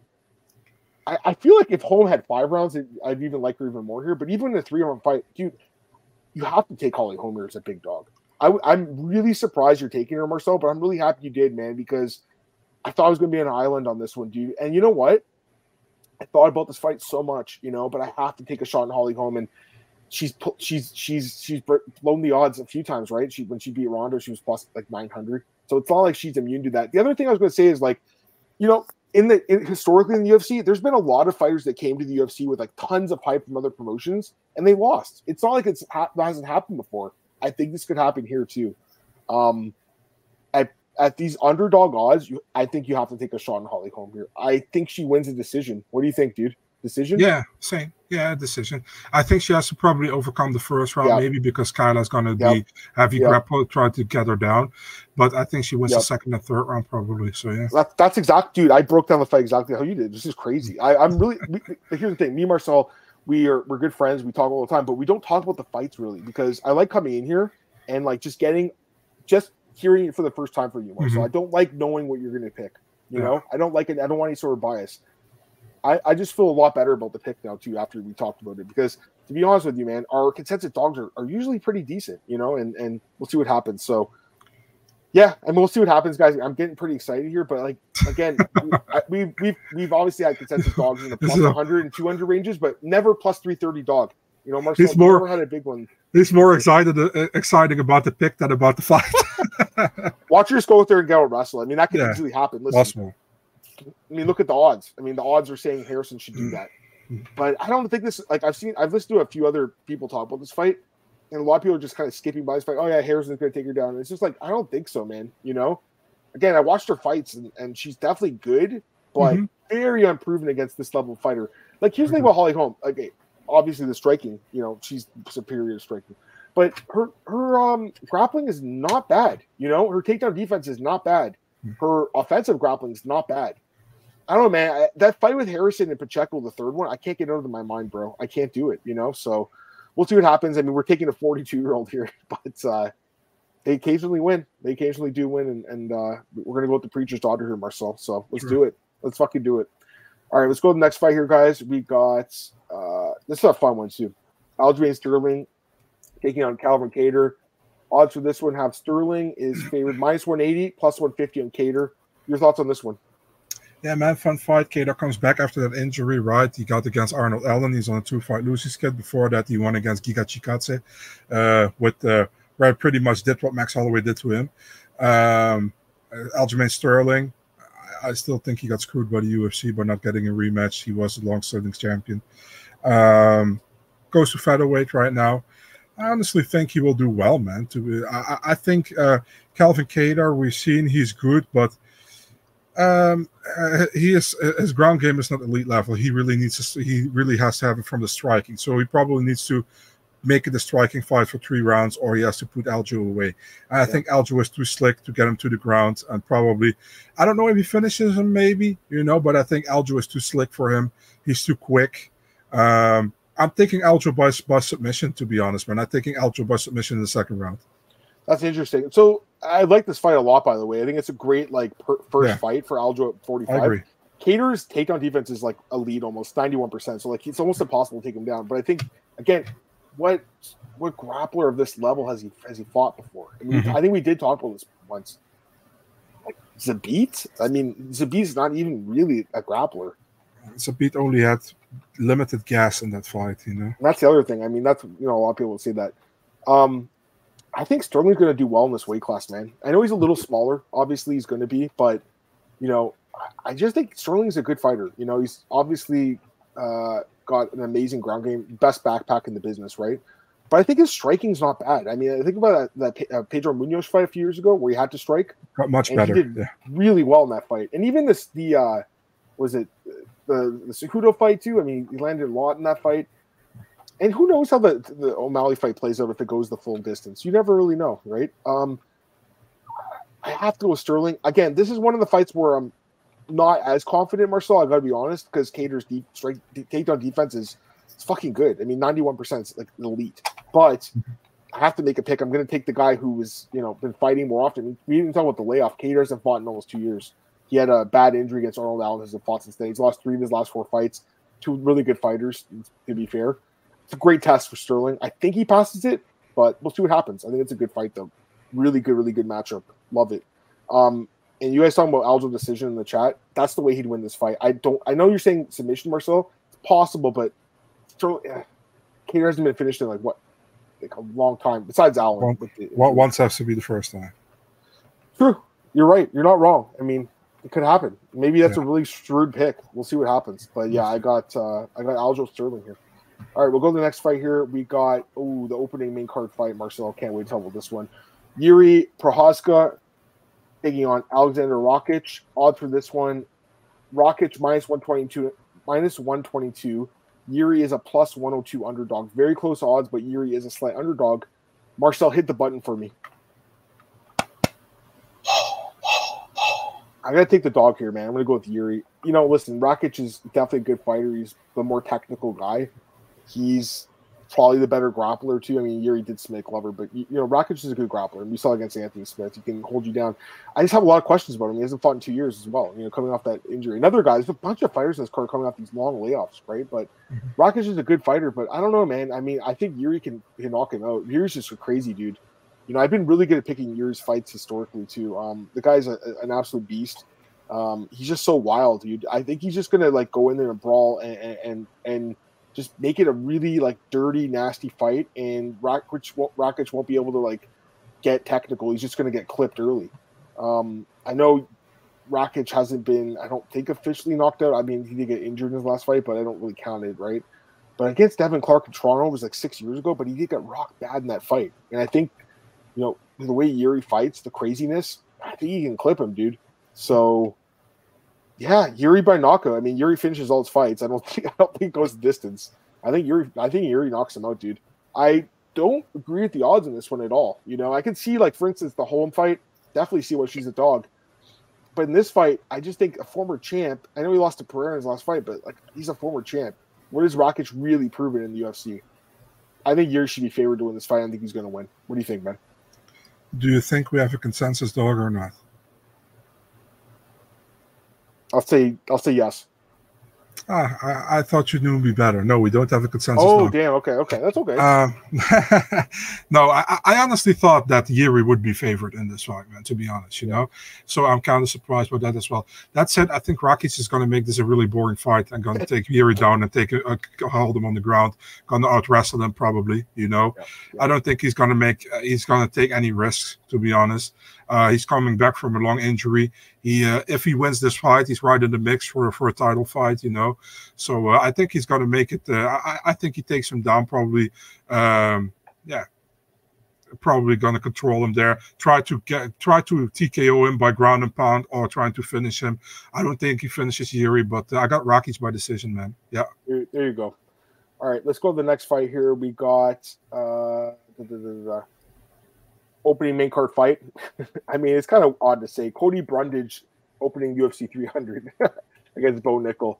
I, I feel like if Holm had five rounds, I'd even like her even more here. But even in a three-round fight, dude, you have to take Holly Holm here as a big dog. I, I'm really surprised you're taking her, Marcel, but I'm really happy you did, man, because I thought I was going to be on an island on this one, dude. And you know what? I thought about this fight so much, you know, but I have to take a shot in Holly Holm, and she's she's she's she's blown the odds a few times, right? She when she beat Ronda, she was plus like nine hundred, so it's not like she's immune to that. The other thing I was going to say is like, you know, in the in, historically in the U F C, there's been a lot of fighters that came to the U F C with like tons of hype from other promotions, and they lost. It's not like it's ha- that hasn't happened before. I think this could happen here too. Um, at at these underdog odds, you, I think you have to take a shot on Holly Holm here. I think she wins a decision. What do you think, dude? Decision? Yeah, same. Yeah, decision. I think she has to probably overcome the first round, yep. maybe because Kyla's going to yep. be heavy yep. grapple, try to get her down. But I think she wins yep. the second and third round probably. So yeah, that, that's exact, dude. I broke down the fight exactly how you did. This is crazy. I, I'm really. We, here's the thing. Me and Marcel, we are we're good friends. We talk all the time, but we don't talk about the fights really because I like coming in here and like just getting, just hearing it for the first time from you, Marcel. Mm-hmm. I don't like knowing what you're going to pick. You yeah. know, I don't like it. I don't want any sort of bias. I, I just feel a lot better about the pick now too after we talked about it because to be honest with you, man, our consensus dogs are, are usually pretty decent, you know, and, and we'll see what happens. So yeah, and we'll see what happens, guys. I'm getting pretty excited here, but like again, we, I, we've we've we've obviously had consensus dogs in the plus one hundred and two hundred ranges, but never plus three thirty dog. You know, Marcel more, never had a big one. He's more excited uh, exciting about the pick than about the fight. Watch her just go out there and go wrestle. I mean, that could yeah. easily happen. Listen, possible. I mean, look at the odds. I mean, the odds are saying Harrison should do that. But I don't think this, like, I've seen, I've listened to a few other people talk about this fight, and a lot of people are just kind of skipping by this fight. Oh, yeah, Harrison's going to take her down. And it's just like, I don't think so, man. You know? Again, I watched her fights, and, and she's definitely good, but mm-hmm. very unproven against this level of fighter. Like, here's the thing about Holly Holm. Okay, obviously the striking, you know, she's superior to striking. But her, her um, grappling is not bad. You know? Her takedown defense is not bad. Her offensive grappling is not bad. I don't know, man. I, that fight with Harrison and Pacheco, the third one, I can't get out of my mind, bro. I can't do it, you know? So we'll see what happens. I mean, we're taking a forty-two-year-old here, but uh, they occasionally win. They occasionally do win, and, and uh, we're going to go with the preacher's daughter here, Marcel. So let's sure. do it. Let's fucking do it. All right, let's go to the next fight here, guys. We got uh, – this is a fun one, too. Aljamain Sterling taking on Calvin Kattar. Odds for this one have Sterling is favored minus one eighty, plus one fifty on Kattar. Your thoughts on this one? Yeah, man, fun fight. Kattar comes back after that injury, right? He got against Arnold Allen. He's on a two-fight losing skid. Before that, he won against Giga Chikadze, uh, with uh, where pretty much did what Max Holloway did to him. Um, Aljamain Sterling, I, I still think he got screwed by the U F C by not getting a rematch. He was the long-standing champion. Um, goes to featherweight right now. I honestly think he will do well, man. To I, I think uh, Calvin Kattar, we've seen he's good, but um, uh, he is his ground game is not elite level. He really needs to. He really has to have it from the striking. So he probably needs to make it a striking fight for three rounds, or he has to put Aljo away. And I yeah. think Aljo is too slick to get him to the ground, and probably I don't know if he finishes him, maybe you know, but I think Aljo is too slick for him. He's too quick. Um, I'm thinking Aljo by, by submission, to be honest, man. I'm thinking Aljo by submission in the second round. That's interesting. So I like this fight a lot, by the way. I think it's a great like per, first yeah. fight for Aljo at forty-five. I agree. Kattar's takedown defense is like elite, almost ninety-one percent. So like it's almost impossible to take him down. But I think again, what what grappler of this level has he has he fought before? I mean, mm-hmm. I think we did talk about this once. Like Zabit? I mean, Zabit's not even really a grappler. Zabit only had limited gas in that fight, you know. And that's the other thing. I mean, that's you know a lot of people will say that. Um, I think Sterling's going to do well in this weight class, man. I know he's a little smaller. Obviously, he's going to be, but you know, I just think Sterling's a good fighter. You know, he's obviously uh, got an amazing ground game, best backpack in the business, right? But I think his striking's not bad. I mean, I think about that, that uh, Pedro Munoz fight a few years ago where he had to strike. Got much better. He did yeah. really well in that fight, and even this the uh, was it the the Cejudo fight too. I mean, he landed a lot in that fight. And who knows how the, the O'Malley fight plays out if it goes the full distance? You never really know, right? Um, I have to go with Sterling. Again, this is one of the fights where I'm not as confident, Marcel. I got to be honest, because Kattar's deep strike takedown defense is it's fucking good. I mean, ninety-one percent is like elite. But I have to make a pick. I'm going to take the guy who was, you know, been fighting more often. We didn't talk about the layoff. Kattar hasn't fought in almost two years. He had a bad injury against Arnold Allen. Hasn't fought since then. He's lost three of his last four fights. Two really good fighters, to be fair. It's a great test for Sterling. I think he passes it, but we'll see what happens. I think it's a good fight, though. Really good, really good matchup. Love it. Um, and you guys talking about Aljo decision in the chat, that's the way he'd win this fight. I don't. I know you're saying submission, Marcel. It's possible, but so, yeah, Kattar hasn't been finished in like what, like a long time. Besides Allen, One, well, once has to be the first time. True, you're right. You're not wrong. I mean, it could happen. Maybe that's yeah. a really shrewd pick. We'll see what happens. But yeah, I got uh, I got Aljo Sterling here. All right, we'll go to the next fight here. We got oh the opening main card fight. Marcel, can't wait to tell about this one. Yuri Prochazka taking on Alexander Rakic. Odds for this one: Rakic minus one twenty-two, minus one twenty-two. Yuri is a plus one oh two underdog. Very close odds, but Yuri is a slight underdog. Marcel, hit the button for me. I gotta take the dog here, man. I'm gonna go with Yuri. You know, listen, Rakic is definitely a good fighter. He's the more technical guy. He's probably the better grappler too. I mean, Yuri did submit Glover, but you know, Rakic is a good grappler. And we saw against Anthony Smith, he can hold you down. I just have a lot of questions about him. He hasn't fought in two years as well. You know, coming off that injury. Another guy, there's a bunch of fighters in this card coming off these long layoffs, right? But mm-hmm. Rakic is a good fighter, but I don't know, man. I mean, I think Yuri can, can knock him out. Yuri's just a crazy dude. You know, I've been really good at picking Yuri's fights historically too. Um, the guy's a, an absolute beast. Um, he's just so wild, dude. I think he's just gonna like go in there and brawl and and and just make it a really like dirty, nasty fight. And Rakic won't, Rakic won't be able to like get technical. He's just gonna get clipped early. Um, I know Rakic hasn't been, I don't think, officially knocked out. I mean, he did get injured in his last fight, but I don't really count it, right? But against Devin Clark in Toronto, it was like six years ago, but he did get rocked bad in that fight. And I think, you know, the way Yuri fights, the craziness, I think he can clip him, dude. So, yeah, Yuri by knockout. I mean, Yuri finishes all his fights. I don't think I don't think it goes the distance. I think Yuri. I think Yuri knocks him out, dude. I don't agree with the odds in this one at all. You know, I can see, like, for instance, the Holm fight. Definitely see why she's a dog. But in this fight, I just think a former champ. I know he lost to Pereira in his last fight, but like he's a former champ. What has Rakic really proven in the U F C? I think Yuri should be favored to win this fight. I don't think he's going to win. What do you think, man? Do you think we have a consensus dog or not? I'll say I'll say yes. Ah, I, I thought you knew me better. No, we don't have a consensus. Oh, dog. damn. Okay, okay, that's okay. Um, no, I, I honestly thought that Yuri would be favored in this fight, man. To be honest, you know, so I'm kind of surprised by that as well. That said, I think Rakic is going to make this a really boring fight and going to take Yuri down and take a, a, hold him on the ground. Going to out wrestle him probably. You know, yeah, yeah. I don't think he's going to make. Uh, he's going to take any risks. To be honest. Uh, he's coming back from a long injury. He, uh, if he wins this fight, he's right in the mix for for a title fight, you know. So uh, I think he's going to make it. Uh, I, I think he takes him down probably. Um, yeah, probably going to control him there. Try to get, try to T K O him by ground and pound or trying to finish him. I don't think he finishes Yuri, but uh, I got Rakic by decision, man. Yeah. There, there you go. All right, let's go to the next fight here. We got. Uh, da, da, da, da. Opening main card fight. I mean, it's kind of odd to say. Cody Brundage opening U F C three hundred against Bo Nickel.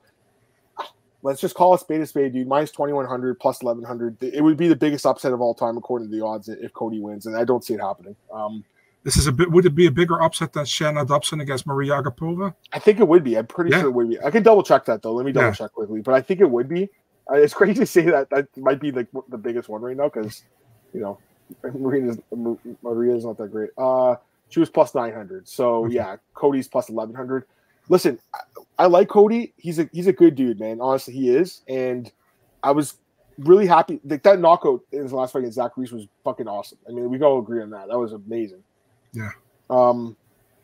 Let's just call it spade a spade, dude. Minus twenty-one hundred, plus eleven hundred. It would be the biggest upset of all time, according to the odds, if Cody wins, and I don't see it happening. Um, this is a bit. Would it be a bigger upset than Shanna Dobson against Maria Agapova? I think it would be. I'm pretty yeah. sure it would be. I can double check that though. Let me double yeah. check quickly, but I think it would be. Uh, it's crazy to say that that might be the the biggest one right now because, you know. Maria's, Maria's not that great. Uh, she was plus nine hundred. So, yeah, Cody's plus eleven hundred. Listen, I, I like Cody. He's a he's a good dude, man. Honestly, he is. And I was really happy. Like, that knockout in his last fight against Zach Reese was fucking awesome. I mean, we can all agree on that. That was amazing. Yeah. Um,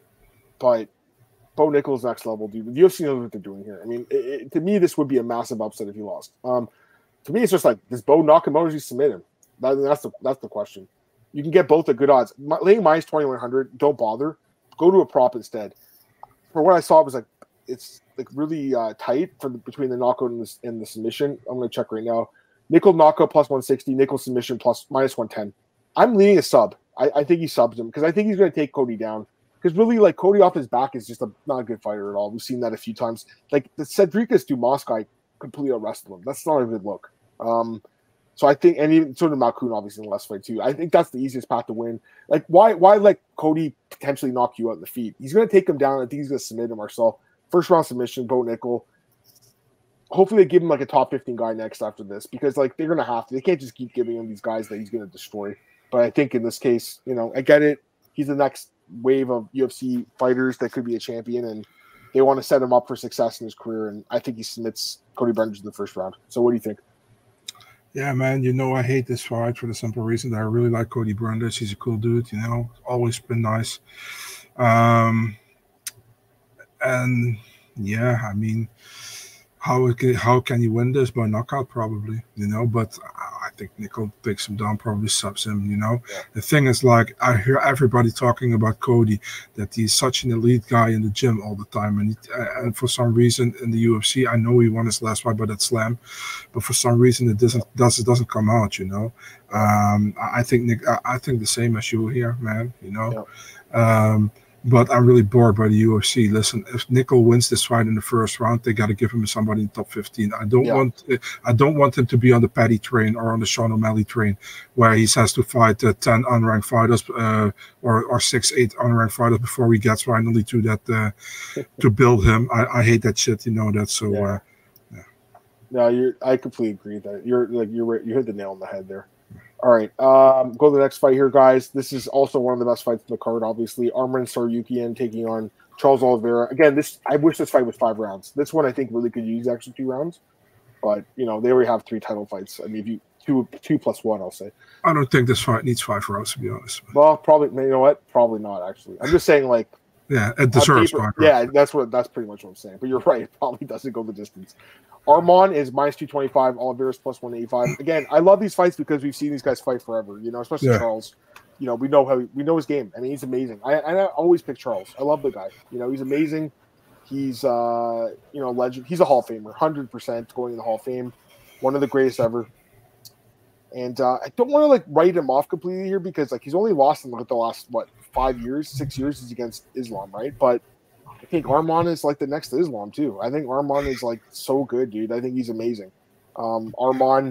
But Bo Nickel's next level, dude. The U F C knows what they're doing here. I mean, it, it, to me, this would be a massive upset if he lost. Um, To me, it's just like, does Bo knock him out or does he submit him? That, that's the that's the question. You can get both at good odds. My, laying minus twenty-one hundred, don't bother. Go to a prop instead. For what I saw, it was like it's like really uh, tight for the, between the knockout and the, and the submission. I'm going to check right now. Nickel knockout plus one sixty, Nickel submission plus minus one ten. I'm leaning a sub. I, I think he subs him because I think he's going to take Cody down. Because really, like, Cody off his back is just a, not a good fighter at all. We've seen that a few times. Like, the Cedricus Dumas guy completely arrested him. That's not a good look. Um, So I think, and even sort of Malkoun obviously in the last fight too. I think that's the easiest path to win. Like, why, why let Cody potentially knock you out in the feet? He's going to take him down. I think he's going to submit him. Marcel, first round submission, Bo Nickel. Hopefully, they give him like a top fifteen guy next after this because like they're going to have to. They can't just keep giving him these guys that he's going to destroy. But I think in this case, you know, I get it. he's the next wave of U F C fighters that could be a champion, and they want to set him up for success in his career. And I think he submits Cody Brundage in the first round. So what do you think? Yeah, man, you know I hate this fight for the simple reason that I really like Cody Brundage. He's a cool dude, you know, always been nice. Um, and yeah, I mean, how it can, how can you win this? By knockout, probably, you know, but I think Nickel takes him down, probably subs him, you know. Yeah. The thing is, like, I hear everybody talking about Cody, that he's such an elite guy in the gym all the time, and, he, uh, and for some reason in the U F C, I know he won his last fight by that slam, but for some reason it doesn't does it doesn't come out, you know. Um, I think Nick, I, I think the same as you here, man, you know. Yeah. Um, But I'm really bored by the U F C. Listen, if Nickel wins this fight in the first round, they got to give him somebody in the top fifteen. I don't yeah. want, I don't want him to be on the Paddy train or on the Sean O'Malley train, where he has to fight uh, ten unranked fighters uh, or or six, eight unranked fighters before he gets finally to that uh, to build him. I, I hate that shit. You know that. So, yeah. Uh, yeah. No, you're. I completely agree that you're like you're you hit the nail on the head there. All right, um, go to the next fight here, guys. This is also one of the best fights in the card, obviously. Arman Tsarukyan taking on Charles Oliveira. Again, this I wish this fight was five rounds. This one I think really could use extra two rounds, but you know they already have three title fights. I mean, if you two two plus one, I'll say. I don't think this fight needs five rounds, to be honest. Well, probably. You know what? Probably not. Actually, I'm just saying like. Yeah, it deserves five rounds. Yeah, that's what that's pretty much what I'm saying. But you're right. It probably doesn't go the distance. Arman is minus two twenty-five. Oliveira's plus one eighty-five. Again, I love these fights because we've seen these guys fight forever. You know, especially yeah. Charles. You know, we know how we know his game. I mean, he's amazing. I, I always pick Charles. I love the guy. You know, he's amazing. He's uh, you know, legend. He's a Hall of Famer, one hundred percent going in the Hall of Fame. One of the greatest ever. And uh, I don't want to like write him off completely here because like he's only lost in like the last what five years, six years is against Islam, right? But I think Arman is like the next Islam too. I think Arman is like so good, dude. I think he's amazing. Um, Arman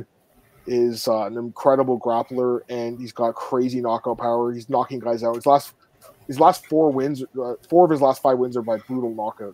is uh, an incredible grappler, and he's got crazy knockout power. He's knocking guys out. His last, his last four wins, uh, four of his last five wins are by brutal knockout.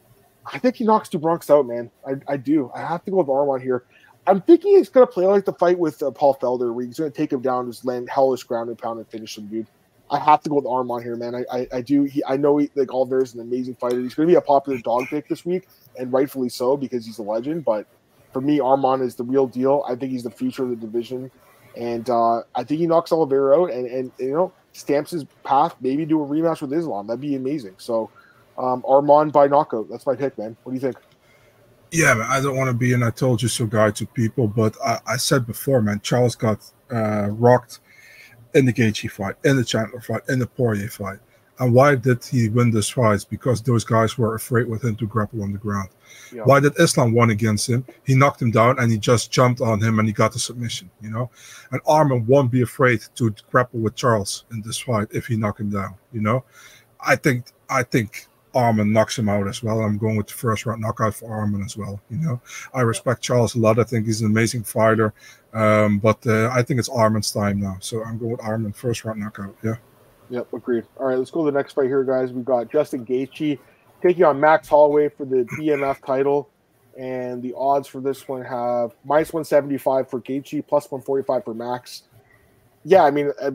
I think he knocks DuBronx out, man. I, I do. I have to go with Arman here. I'm thinking he's gonna play like the fight with uh, Paul Felder, where he's gonna take him down, just land hellish ground and pound and finish him, dude. I have to go with Arman here, man. I, I, I do. He, I know he, like Oliveira's an amazing fighter. He's going to be a popular dog pick this week, and rightfully so because he's a legend. But for me, Arman is the real deal. I think he's the future of the division, and uh, I think he knocks Oliveira out and, and you know stamps his path. Maybe do a rematch with Islam. That'd be amazing. So um, Arman by knockout. That's my pick, man. What do you think? Yeah, man, I don't want to be an I told you so guy to people, but I, I said before, man, Charles got uh, rocked in the Gaethje fight, in the Chandler fight, in the Poirier fight. And why did he win this fight? Because those guys were afraid with him to grapple on the ground. Yeah. Why did Islam win against him? He knocked him down and he just jumped on him and he got the submission, you know? And Arman won't be afraid to grapple with Charles in this fight if he knock him down, you know? I think I think Arman knocks him out as well. I'm going with the first round knockout for Arman as well, you know? I respect Charles a lot. I think he's an amazing fighter. Um, but uh, I think it's Arman's time now. So I'm going with Arman, first round knockout, yeah. Yep, agreed. All right, let's go to the next fight here, guys. We've got Justin Gaethje taking on Max Holloway for the B M F title. And the odds for this one have minus one seventy-five for Gaethje, plus one forty-five for Max. Yeah, I mean, uh,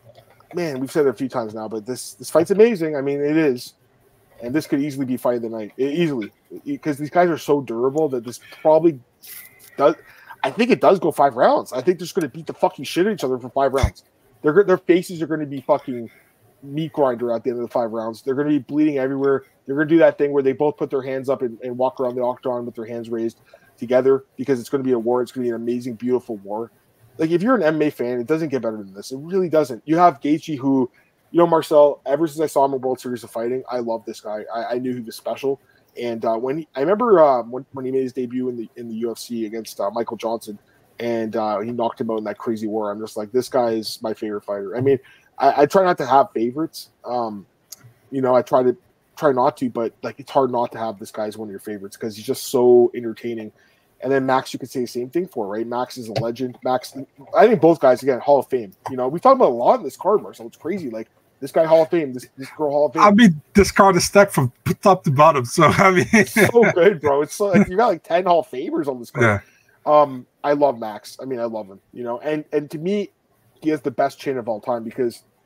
man, we've said it a few times now, but this, this fight's amazing. I mean, it is. And this could easily be fight of the night. It, easily. Because these guys are so durable that this probably does – I think it does go five rounds. I think they're just going to beat the fucking shit out of each other for five rounds. Their their faces are going to be fucking meat grinder at the end of the five rounds. They're going to be bleeding everywhere. They're going to do that thing where they both put their hands up and, and walk around the octagon with their hands raised together because it's going to be a war. It's going to be an amazing, beautiful war. Like, if you're an M M A fan, it doesn't get better than this. It really doesn't. You have Gaethje who, you know, Marcel, ever since I saw him in World Series of Fighting, I love this guy. I, I knew he was special. And uh, when he, I remember uh, when, when he made his debut in the in the U F C against uh, Michael Johnson, and uh, he knocked him out in that crazy war. I'm just like, this guy is my favorite fighter. I mean, I, I try not to have favorites. Um, you know, I try to try not to, but like it's hard not to have this guy as one of your favorites because he's just so entertaining. And then Max, you could say the same thing for, right? Max is a legend. Max, I think both guys again Hall of Fame. You know, we talked about a lot in this card, Marcel. It's crazy, like. This guy Hall of Fame, this this girl Hall of Fame. I mean, this card is stacked from top to bottom. So I mean, it's so good, bro. It's so, like, you got like ten Hall of Famers on this card. Yeah. Um, I love Max. I mean, I love him. You know, and and to me, he has the best chin of all time because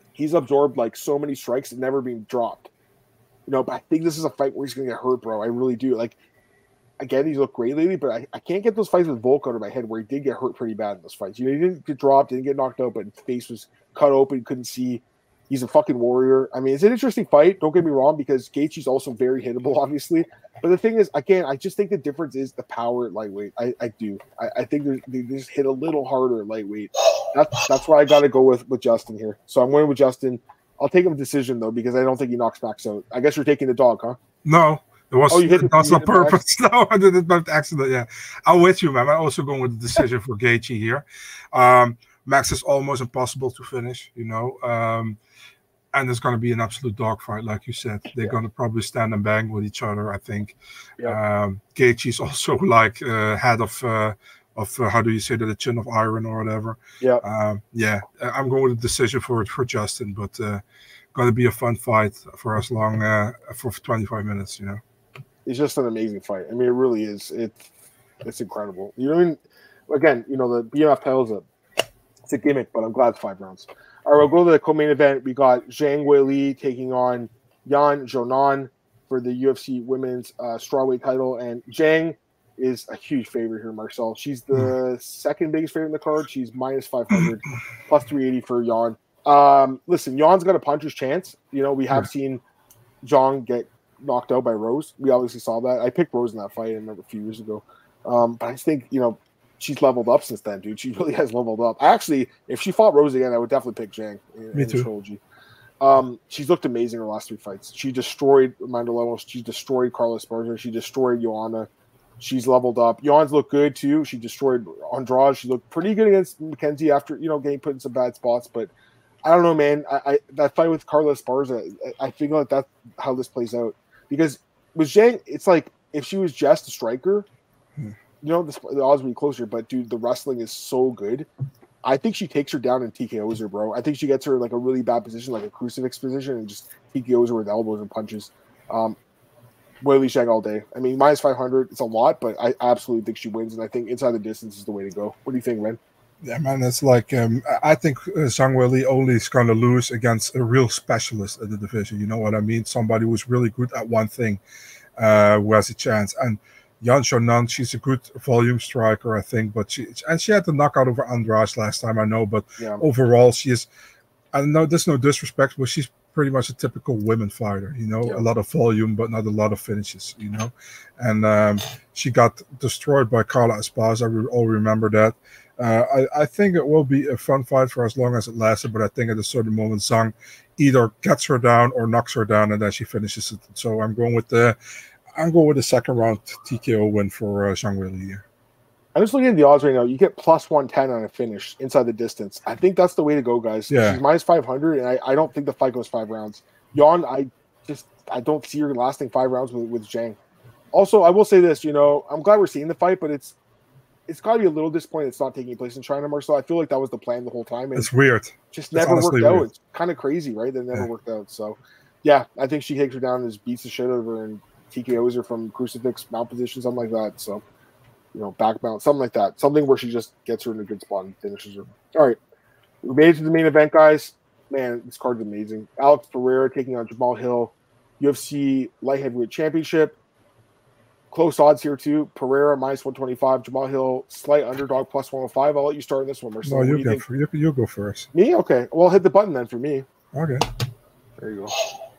He's absorbed like so many strikes and never been dropped. You know, but I think this is a fight where he's going to get hurt, bro. I really do. Like, again, he's looked great lately, but I, I can't get those fights with Volk out of my head where he did get hurt pretty bad in those fights. You know, he didn't get dropped, didn't get knocked out, but his face was cut open, couldn't see. He's a fucking warrior. I mean, it's an interesting fight. Don't get me wrong, because Gaethje's also very hittable, obviously. But the thing is, again, I just think the difference is the power at lightweight. I, I do. I, I think they just hit a little harder at lightweight. That's that's why I got to go with, with Justin here. So I'm going with Justin. I'll take him decision, though, because I don't think he knocks Max out. I guess you're taking the dog, huh? No. It was oh, you hit it, that's on purpose. No, I did it by accident. Yeah, I'm with you, man. I'm also going with the decision for Gaethje here. Um, Max is almost impossible to finish, you know. Um, and it's going to be an absolute dogfight, like you said. They're yeah. going to probably stand and bang with each other, I think. Yeah. Um, Gaethje is also like uh, head of uh, of uh, how do you say that, the chin of iron or whatever. Yeah. Um, yeah, I'm going with the decision for for Justin, but uh, going to be a fun fight for as long uh, for twenty-five minutes, you know. It's just an amazing fight. I mean, it really is. It's it's incredible. You know, I mean, again, you know, the B M F title is a it's a gimmick, but I'm glad it's five rounds. All right, we'll go to the co-main event. We got Zhang Weili taking on Yan Xiaonan for the U F C Women's uh, Strawweight title, and Zhang is a huge favorite here, Marcel. She's the mm. second biggest favorite in the card. She's minus five hundred, plus three eighty for Yan. Um, listen, Yan's got a puncher's chance. You know, we have yeah. seen Zhang get knocked out by Rose. We obviously saw that. I picked Rose in that fight, I remember, a few years ago. Um, but I just think, you know, she's leveled up since then, dude. She really has leveled up. Actually, if she fought Rose again, I would definitely pick Zhang in, Me in too. the trilogy. Um, she's looked amazing in her last three fights. She destroyed Amanda Lemos. She destroyed Carla Esparza. She destroyed Joanna. She's leveled up. Jan's looked good, too. She destroyed Andrade. She looked pretty good against McKenzie after, you know, getting put in some bad spots. But I don't know, man. I, I that fight with Carla Esparza, I, I feel like that's how this plays out. Because with Zhang, it's like if she was just a striker, hmm. you know, the, the odds would be closer. But, dude, the wrestling is so good. I think she takes her down and T K Os her, bro. I think she gets her in like a really bad position, like a crucifix position, and just T K Os her with elbows and punches. Um, Weili Zhang all day. I mean, minus five hundred, it's a lot, but I absolutely think she wins, and I think inside the distance is the way to go. What do you think, man? Yeah, man, it's like um, I think uh, Zhang Weili only is going to lose against a real specialist at the division. You know what I mean? Somebody who's really good at one thing, uh, who has a chance. And Yan Xiaonan, she's a good volume striker, I think, but she and she had the knockout over Andrade last time, I know. But yeah. overall, she is. I know there's no disrespect, but she's pretty much a typical women fighter. You know, yeah. a lot of volume, but not a lot of finishes. You know, and um, she got destroyed by Carla Esparza. We all remember that. Uh, I, I think it will be a fun fight for as long as it lasted, but I think at a certain moment, Zhang either gets her down or knocks her down, and then she finishes it. So I'm going with the, I'm going with the second round T K O win for uh, Zhang Weili here. I'm just looking at the odds right now. You get plus one ten on a finish inside the distance. I think that's the way to go, guys. Yeah. She's minus five hundred, and I, I don't think the fight goes five rounds. Yan, I just I don't see her lasting five rounds with, with Zhang. Also, I will say this, you know, I'm glad we're seeing the fight, but it's it's got to be a little disappointing it's not taking place in China, Marcel. I feel like that was the plan the whole time. And it's weird. Just never worked weird. out. It's kind of crazy, right? That never yeah. worked out. So, yeah, I think she takes her down and just beats the shit out of her and T K Os her from crucifix mount position, something like that. So, you know, back mount, something like that. Something where she just gets her in a good spot and finishes her. All right. We made it to the main event, guys. Man, this card's amazing. Alex Pereira taking on Jamal Hill, U F C Light Heavyweight Championship. Close odds here, too. Pereira, minus one twenty-five. Jamal Hill, slight underdog, plus one oh five. I'll let you start in this one, Marcel. No, you go, for, you, you go first. Me? Okay. Well, hit the button then for me. Okay. There you go.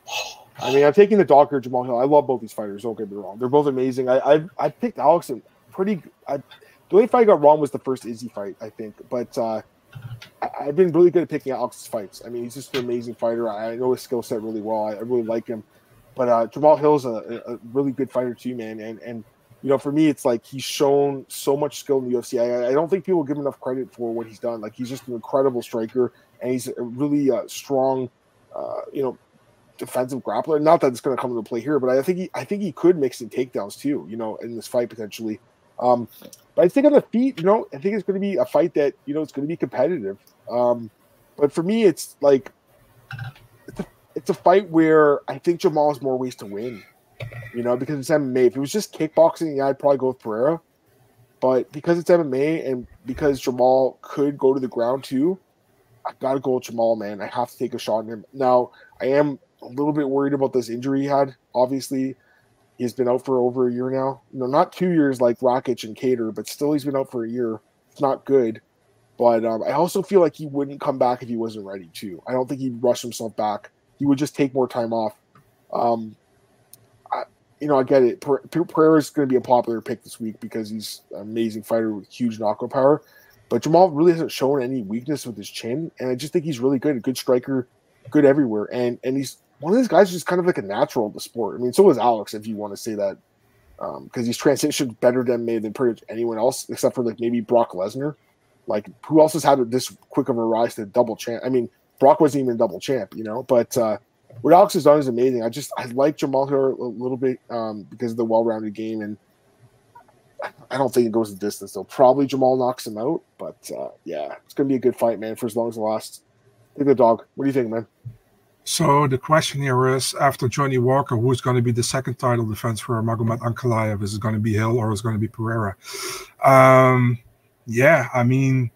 I mean, I'm taking the dog here, Jamal Hill. I love both these fighters. Don't get me wrong. They're both amazing. I I, I picked Alex in pretty I, the only fight I got wrong was the first Izzy fight, I think. But uh, I, I've been really good at picking Alex's fights. I mean, he's just an amazing fighter. I know his skill set really well. I, I really like him. But uh, Jamal Hill's a, a really good fighter too, man. And and you know, for me, it's like he's shown so much skill in the U F C. I, I don't think people give him enough credit for what he's done. Like, he's just an incredible striker, and he's a really uh, strong, uh, you know, defensive grappler. Not that it's going to come into play here, but I think he, I think he could mix in takedowns too, you know, in this fight potentially. Um, but I think on the feet, you know, I think it's going to be a fight that, you know, it's going to be competitive. Um, but for me, it's like it's a, it's a fight where I think Jamal has more ways to win, you know, because it's M M A. If it was just kickboxing, yeah, I'd probably go with Pereira. But because it's M M A and because Jamal could go to the ground too, I gotta go with Jamal, man. I have to take a shot on him. Now, I am a little bit worried about this injury he had. Obviously, he's been out for over a year now. You know, not two years like Rakic and Cater, but still he's been out for a year. It's not good. But um, I also feel like he wouldn't come back if he wasn't ready too. I don't think he'd rush himself back. He would just take more time off. Um, I, you know, I get it. Pereira is going to be a popular pick this week because he's an amazing fighter with huge knockout power. But Jamal really hasn't shown any weakness with his chin, and I just think he's really good, a good striker, good everywhere. And and he's one of these guys who's just kind of like a natural of the sport. I mean, so is Alex, if you want to say that, because um, he's transitioned better than maybe than pretty much anyone else, except for like maybe Brock Lesnar. Like, who else has had this quick of a rise to double champ? I mean, Brock wasn't even double champ, you know. But uh, what Alex has done is amazing. I just I like Jamal here a little bit um, because of the well-rounded game, and I don't think it goes the distance, though. Probably Jamal knocks him out, but uh, yeah, it's going to be a good fight, man, for as long as it lasts. Take the dog. What do you think, man? So the question here is, after Johnny Walker, who's going to be the second title defense for Magomed Ankalaev? Is it going to be Hill or is it going to be Pereira? Um, yeah, I mean,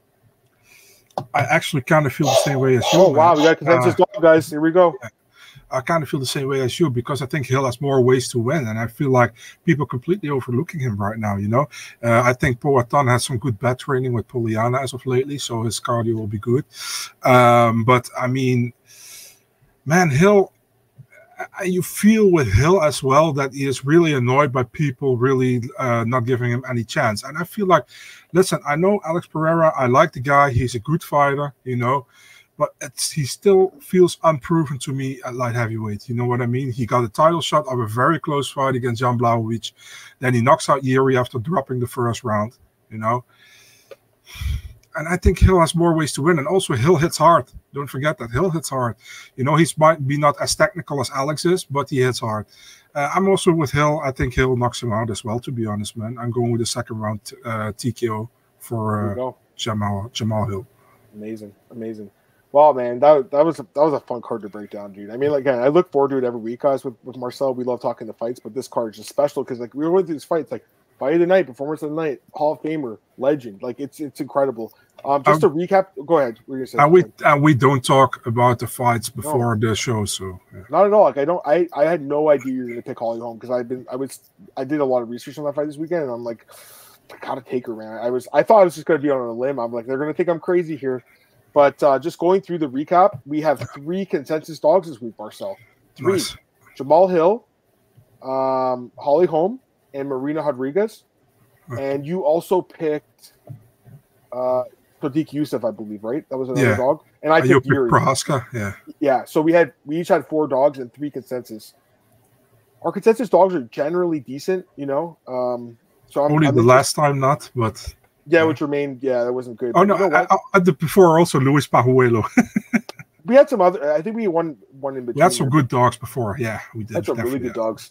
I actually kind of feel the same way as you. Oh, wow, we got consensus uh, dog, guys. Here we go. Yeah. I kind of feel the same way as you because I think Hill has more ways to win, and I feel like people are completely overlooking him right now. You know, uh, I think Poatan has some good bat training with Poliana as of lately, so his cardio will be good. Um, but I mean, man, Hill, you feel with Hill as well that he is really annoyed by people really uh, not giving him any chance. And I feel like, listen, I know Alex Pereira. I like the guy. He's a good fighter. You know. But it's, he still feels unproven to me at light heavyweight. You know what I mean? He got a title shot of a very close fight against Jan Blachowicz. Then he knocks out Yuri after dropping the first round, you know? And I think Hill has more ways to win. And also, Hill hits hard. Don't forget that. Hill hits hard. You know, he might be not as technical as Alex is, but he hits hard. Uh, I'm also with Hill. I think Hill knocks him out as well, to be honest, man. I'm going with the second round uh, T K O for uh, Jamal, Jamal Hill. Amazing. Amazing. Wow, man, that that was a, that was a fun card to break down, dude. I mean, like, again, I look forward to it every week, guys. With, with Marcel, we love talking the fights, but this card is just special because, like, we were going through these fights, like fight of the night, performance of the night, Hall of Famer, legend. Like, it's it's incredible. Um, just um, to recap, go ahead. What you're saying? And we and we don't talk about the fights before no. the show, so yeah. Not at all. Like, I don't. I I had no idea you were going to pick Holly Holm because I've been I was I did a lot of research on that fight this weekend, and I'm like, I gotta take her, man. I was I thought I was just going to be on a limb. I'm like, they're going to think I'm crazy here. But uh, just going through the recap, we have three consensus dogs this week, Marcel. Three. Nice. Jamal Hill, um, Holly Holm, and Marina Rodriguez. And you also picked uh, Sodiq Yusuff, I believe, right? That was another yeah. dog. And I picked Yuri. Prohaska, yeah. Yeah, so we had we each had four dogs and three consensus. Our consensus dogs are generally decent, you know. Um, so I'm, Only I'm the last time not, but... Yeah, yeah, which remained, yeah, that wasn't good. Oh, no, you know I, I, I did before also Luis Pajuelo. We had some other, I think we had one, one in between. We had some good dogs before, yeah, we did. Had some really good yeah. dogs.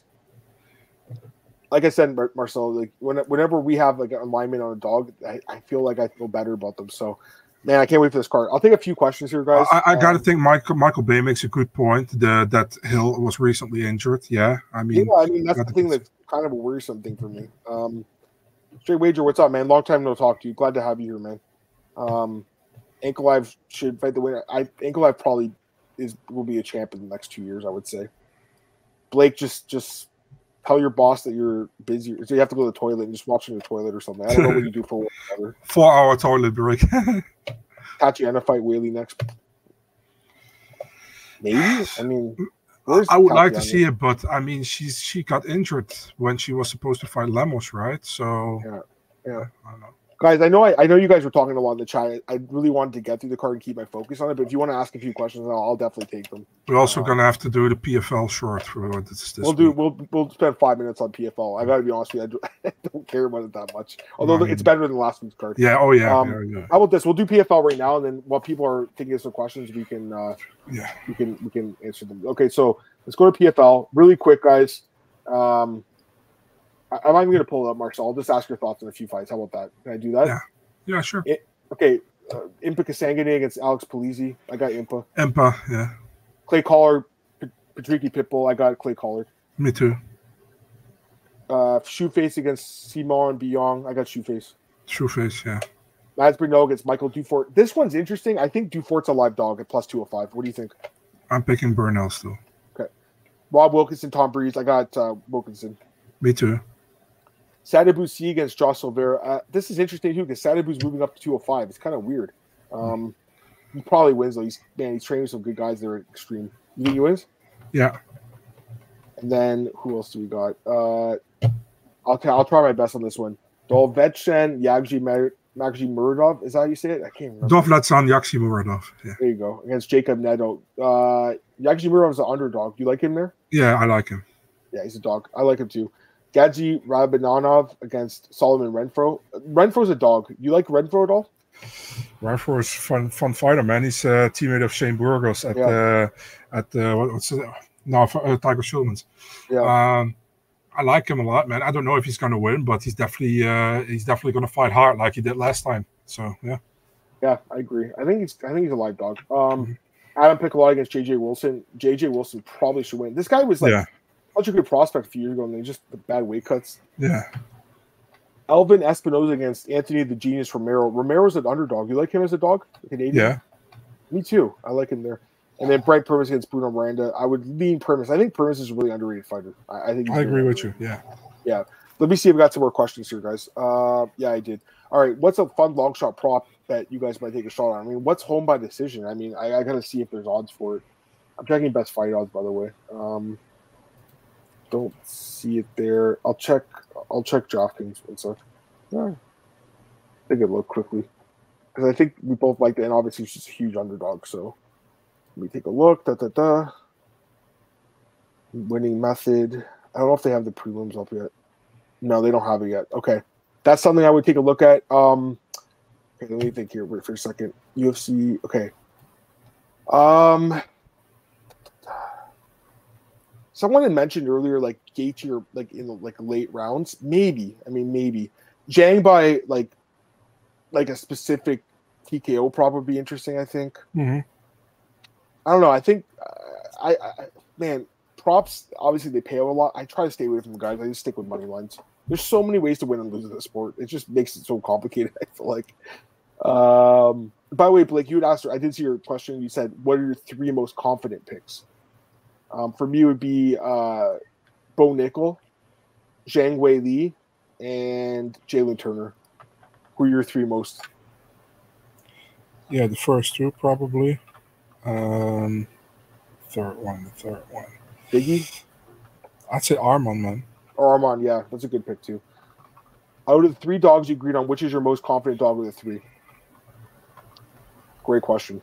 Like I said, Marcel, like when, whenever we have like an alignment on a dog, I, I feel like I feel better about them. So, man, I can't wait for this card. I'll take a few questions here, guys. I, I got to um, think Michael Michael Bay makes a good point. The, that Hill was recently injured. Yeah, I mean, yeah, I mean that's the thing that's kind of a worrisome thing for me. Um, Straight Wager, what's up, man? Long time no talk to you. Glad to have you here, man. Um, Ankalaev should fight the winner. I Ankalaev probably is will be a champ in the next two years, I would say. Blake, just just tell your boss that you're busy, so you have to go to the toilet and just watch in the toilet or something. I don't know what you do for whatever. Four hour toilet break. Tatiana fight Whaley next. Maybe. I mean, where's I would Tatiana? Like to see it, but I mean, she's she got injured when she was supposed to fight Lemos, right? So yeah, yeah. I don't know. Guys, I know I, I know you guys were talking a lot in the chat. I really wanted to get through the card and keep my focus on it, but if you want to ask a few questions, I'll, I'll definitely take them. We're also um, gonna have to do the P F L short for this. this we'll do. We'll we'll spend five minutes on P F L. I gotta be honest with you, I, do, I don't care about it that much. Although no, it's better than last week's card. Yeah. Oh yeah. Um, yeah, yeah. How about this? We'll do P F L right now, and then while people are thinking of some questions, we can. Uh, yeah. We can we can answer them. Okay, so let's go to P F L really quick, guys. Um, I, I'm not even gonna pull it up, Marcel. I'll just ask your thoughts on a few fights. How about that? Can I do that? Yeah. Yeah, sure. It, okay, uh, Impa Kasangane against Alex Polizzi. I got Impa. Impa, yeah. Clay Collard, P- Patricky Pitbull. I got Clay Collard. Me too. Uh, Shoeface against Simon Biong. I got Shoeface. Shoeface, yeah. Mads Bernal against Michael Dufort. This one's interesting. I think Dufort's a live dog at plus two oh five. What do you think? I'm picking Bernal still. Okay. Rob Wilkinson, Tom Breeze. I got uh, Wilkinson. Me too. Sadabusi against Josh Silveira. Uh, this is interesting too because Sadabu's moving up to two oh five. It's kind of weird. Um, he probably wins though. He's man, he's training some good guys there at Extreme. You think he wins? Yeah. And then who else do we got? Uh, I'll t- I'll try my best on this one. Dolvetshan Yagji Magji Muradov. Is that how you say it? I can't remember. Dovletsan Yagji Muradov. Yeah. There you go. Against Jacob Neto. Uh, Yagji Muradov's an underdog. Do you like him there? Yeah, I like him. Yeah, he's a dog. I like him too. Gadji Rabananov against Solomon Renfro. Renfro's a dog. You like Renfro at all? Renfro is fun, fun fighter, man. He's a teammate of Shane Burgos at Yeah. uh, at uh, what- what's it? No, uh, Tiger Schulman's. Yeah. Um, I like him a lot, man. I don't know if he's going to win, but he's definitely uh, he's definitely going to fight hard like he did last time. So yeah, Yeah, I agree. I think he's I think he's a live dog. Um, Adam Piccolotti against J J Wilson. J J Wilson probably should win. This guy was like yeah, such a good prospect a few years ago, and they just the bad weight cuts. yeah. Elvin Espinoza against Anthony the Genius Romero. Romero's an underdog. You like him as a dog? The Canadian? Yeah, Me too. I like him there. And then Bright Permis against Bruno Miranda. I would lean Permis. I think Permis is a really underrated fighter. I, I think he's I very agree with underrated. you. Yeah. Yeah. Let me see if we got some more questions here, guys. Uh, yeah, I did. All right. What's a fun long shot prop that you guys might take a shot on? I mean, what's home by decision? I mean, I, I got to see if there's odds for it. I'm checking best fight odds, by the way. Um, don't see it there. I'll check. I'll check DraftKings and stuff. Yeah. Take a look quickly because I think we both like it, and obviously she's a huge underdog. So let me take a look. Da da da. Winning method. I don't know if they have the prelims up yet. No, they don't have it yet. Okay, that's something I would take a look at. Um, okay, let me think here. Wait for a second. U F C. Okay. Um, someone had mentioned earlier, like Gaethje or like in the like late rounds. Maybe. I mean, maybe Zhang by like like a specific T K O prop would be interesting. I think. Mm-hmm. I don't know. I think uh, I, I man props. Obviously, they pay a lot. I try to stay away from the guys. I just stick with money lines. There's so many ways to win and lose in the sport. It just makes it so complicated. I feel like. Um, by the way, Blake, you had asked. I did see your question. You said, "What are your three most confident picks?" Um, for me, it would be uh, Bo Nickel, Zhang Wei Li, and Jalen Turner. Who are your three most? Yeah, the first two probably. Um, third one, the third one. Biggie I'd say Armand, man. or Armand? Yeah, that's a good pick too. Out of the three dogs you agreed on, which is your most confident dog of the three? Great question.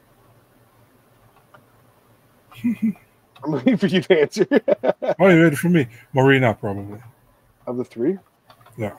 I'm waiting for you to answer. Oh, you ready for me? Marina, probably. Of the three? Yeah.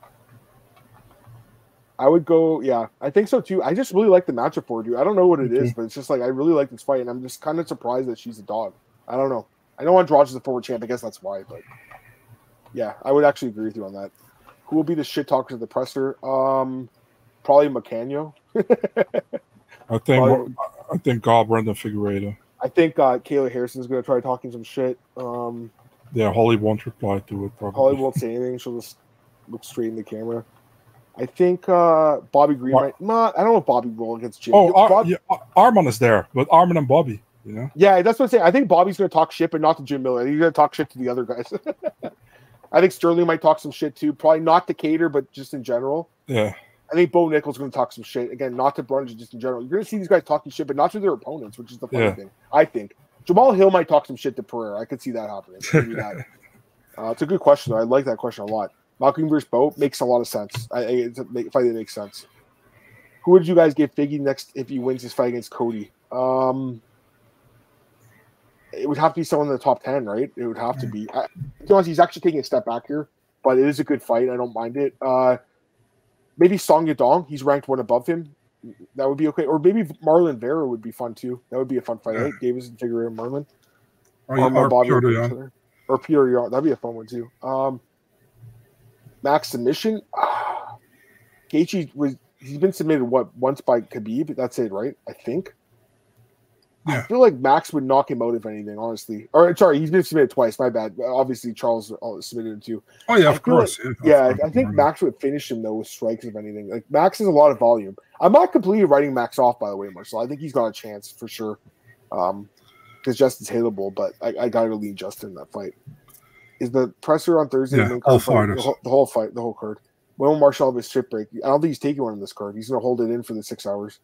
I would go, yeah, I think so too. I just really like the matchup for her, dude. I don't know what it is, Mhm. but it's just like I really like this fight, and I'm just kind of surprised that she's a dog. I don't know. I know Andrade is the forward champ. I guess that's why, but yeah, I would actually agree with you on that. Who will be the shit talkers of the presser? Um, probably Macanio. I think Probably- I think God Brendan Figueredo. I think uh, Kayla Harrison's going to try talking some shit. Um, Yeah, Holly won't reply to it probably. Holly won't say anything. She'll just look straight in the camera. I think uh, Bobby Green What? might. Nah, I don't know if Bobby will against Jim. Oh, Ar- Bob- yeah, Ar- Armand is there, but Armand and Bobby, you know. Yeah, that's what I'm saying. I think Bobby's going to talk shit, but not to Jim Miller. He's going to talk shit to the other guys. I think Sterling might talk some shit too. Probably not to Cater, but just in general. Yeah, I think Bo Nickel's going to talk some shit. Again, not to Brunge, just in general. You're going to see these guys talking shit, but not to their opponents, which is the funny Yeah. thing. I think. Jamal Hill might talk some shit to Pereira. I could see that happening. I could see that. Uh, it's a good question, though. I like that question a lot. Malcolm versus Bo makes a lot of sense. I, I, it's a make- fight that makes sense. Who would you guys give Figgy next if he wins his fight against Cody? Um, it would have to be someone in the top ten, right? It would have to be. I, to be honest, he's actually taking a step back here, but it is a good fight. I don't mind it. Uh, maybe Song Yadong. He's ranked one above him. That would be okay. Or maybe Marlon Vera would be fun too. That would be a fun fight, Yeah. right? Davis and Figueroa and Marlon. or, Or, or Bobby Piotr would be Jan. each other. Or Peter Yarn. That'd be a fun one too. Um, Max submission. Gaethje was he's been submitted what once by Khabib. That's it, right? I think. Yeah. I feel like Max would knock him out if anything, honestly. Or sorry, he's been submitted twice. My bad. Obviously, Charles submitted him too. Oh yeah, I of course. Like, yeah, yeah, of course. I think Max would finish him though with strikes if anything. Like Max has a lot of volume. I'm not completely writing Max off, by the way, Marcel. I think he's got a chance for sure. Um, because Justin's hittable, but I, I gotta lean Justin in that fight. Is the presser on Thursday? Yeah, the main all card fighters. The whole, the whole fight, the whole card. When will Marshall have his trip break? I don't think he's taking one in this card. He's gonna hold it in for the six hours.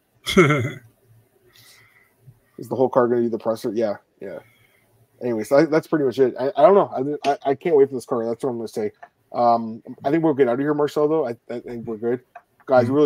Is the whole card going to be the presser? Yeah, yeah. Anyways, that, that's pretty much it. I, I don't know. I, I I can't wait for this card. That's what I'm going to say. Um, I think we'll get out of here, Marcel, though. I, I think we're good. Guys, Mm-hmm. really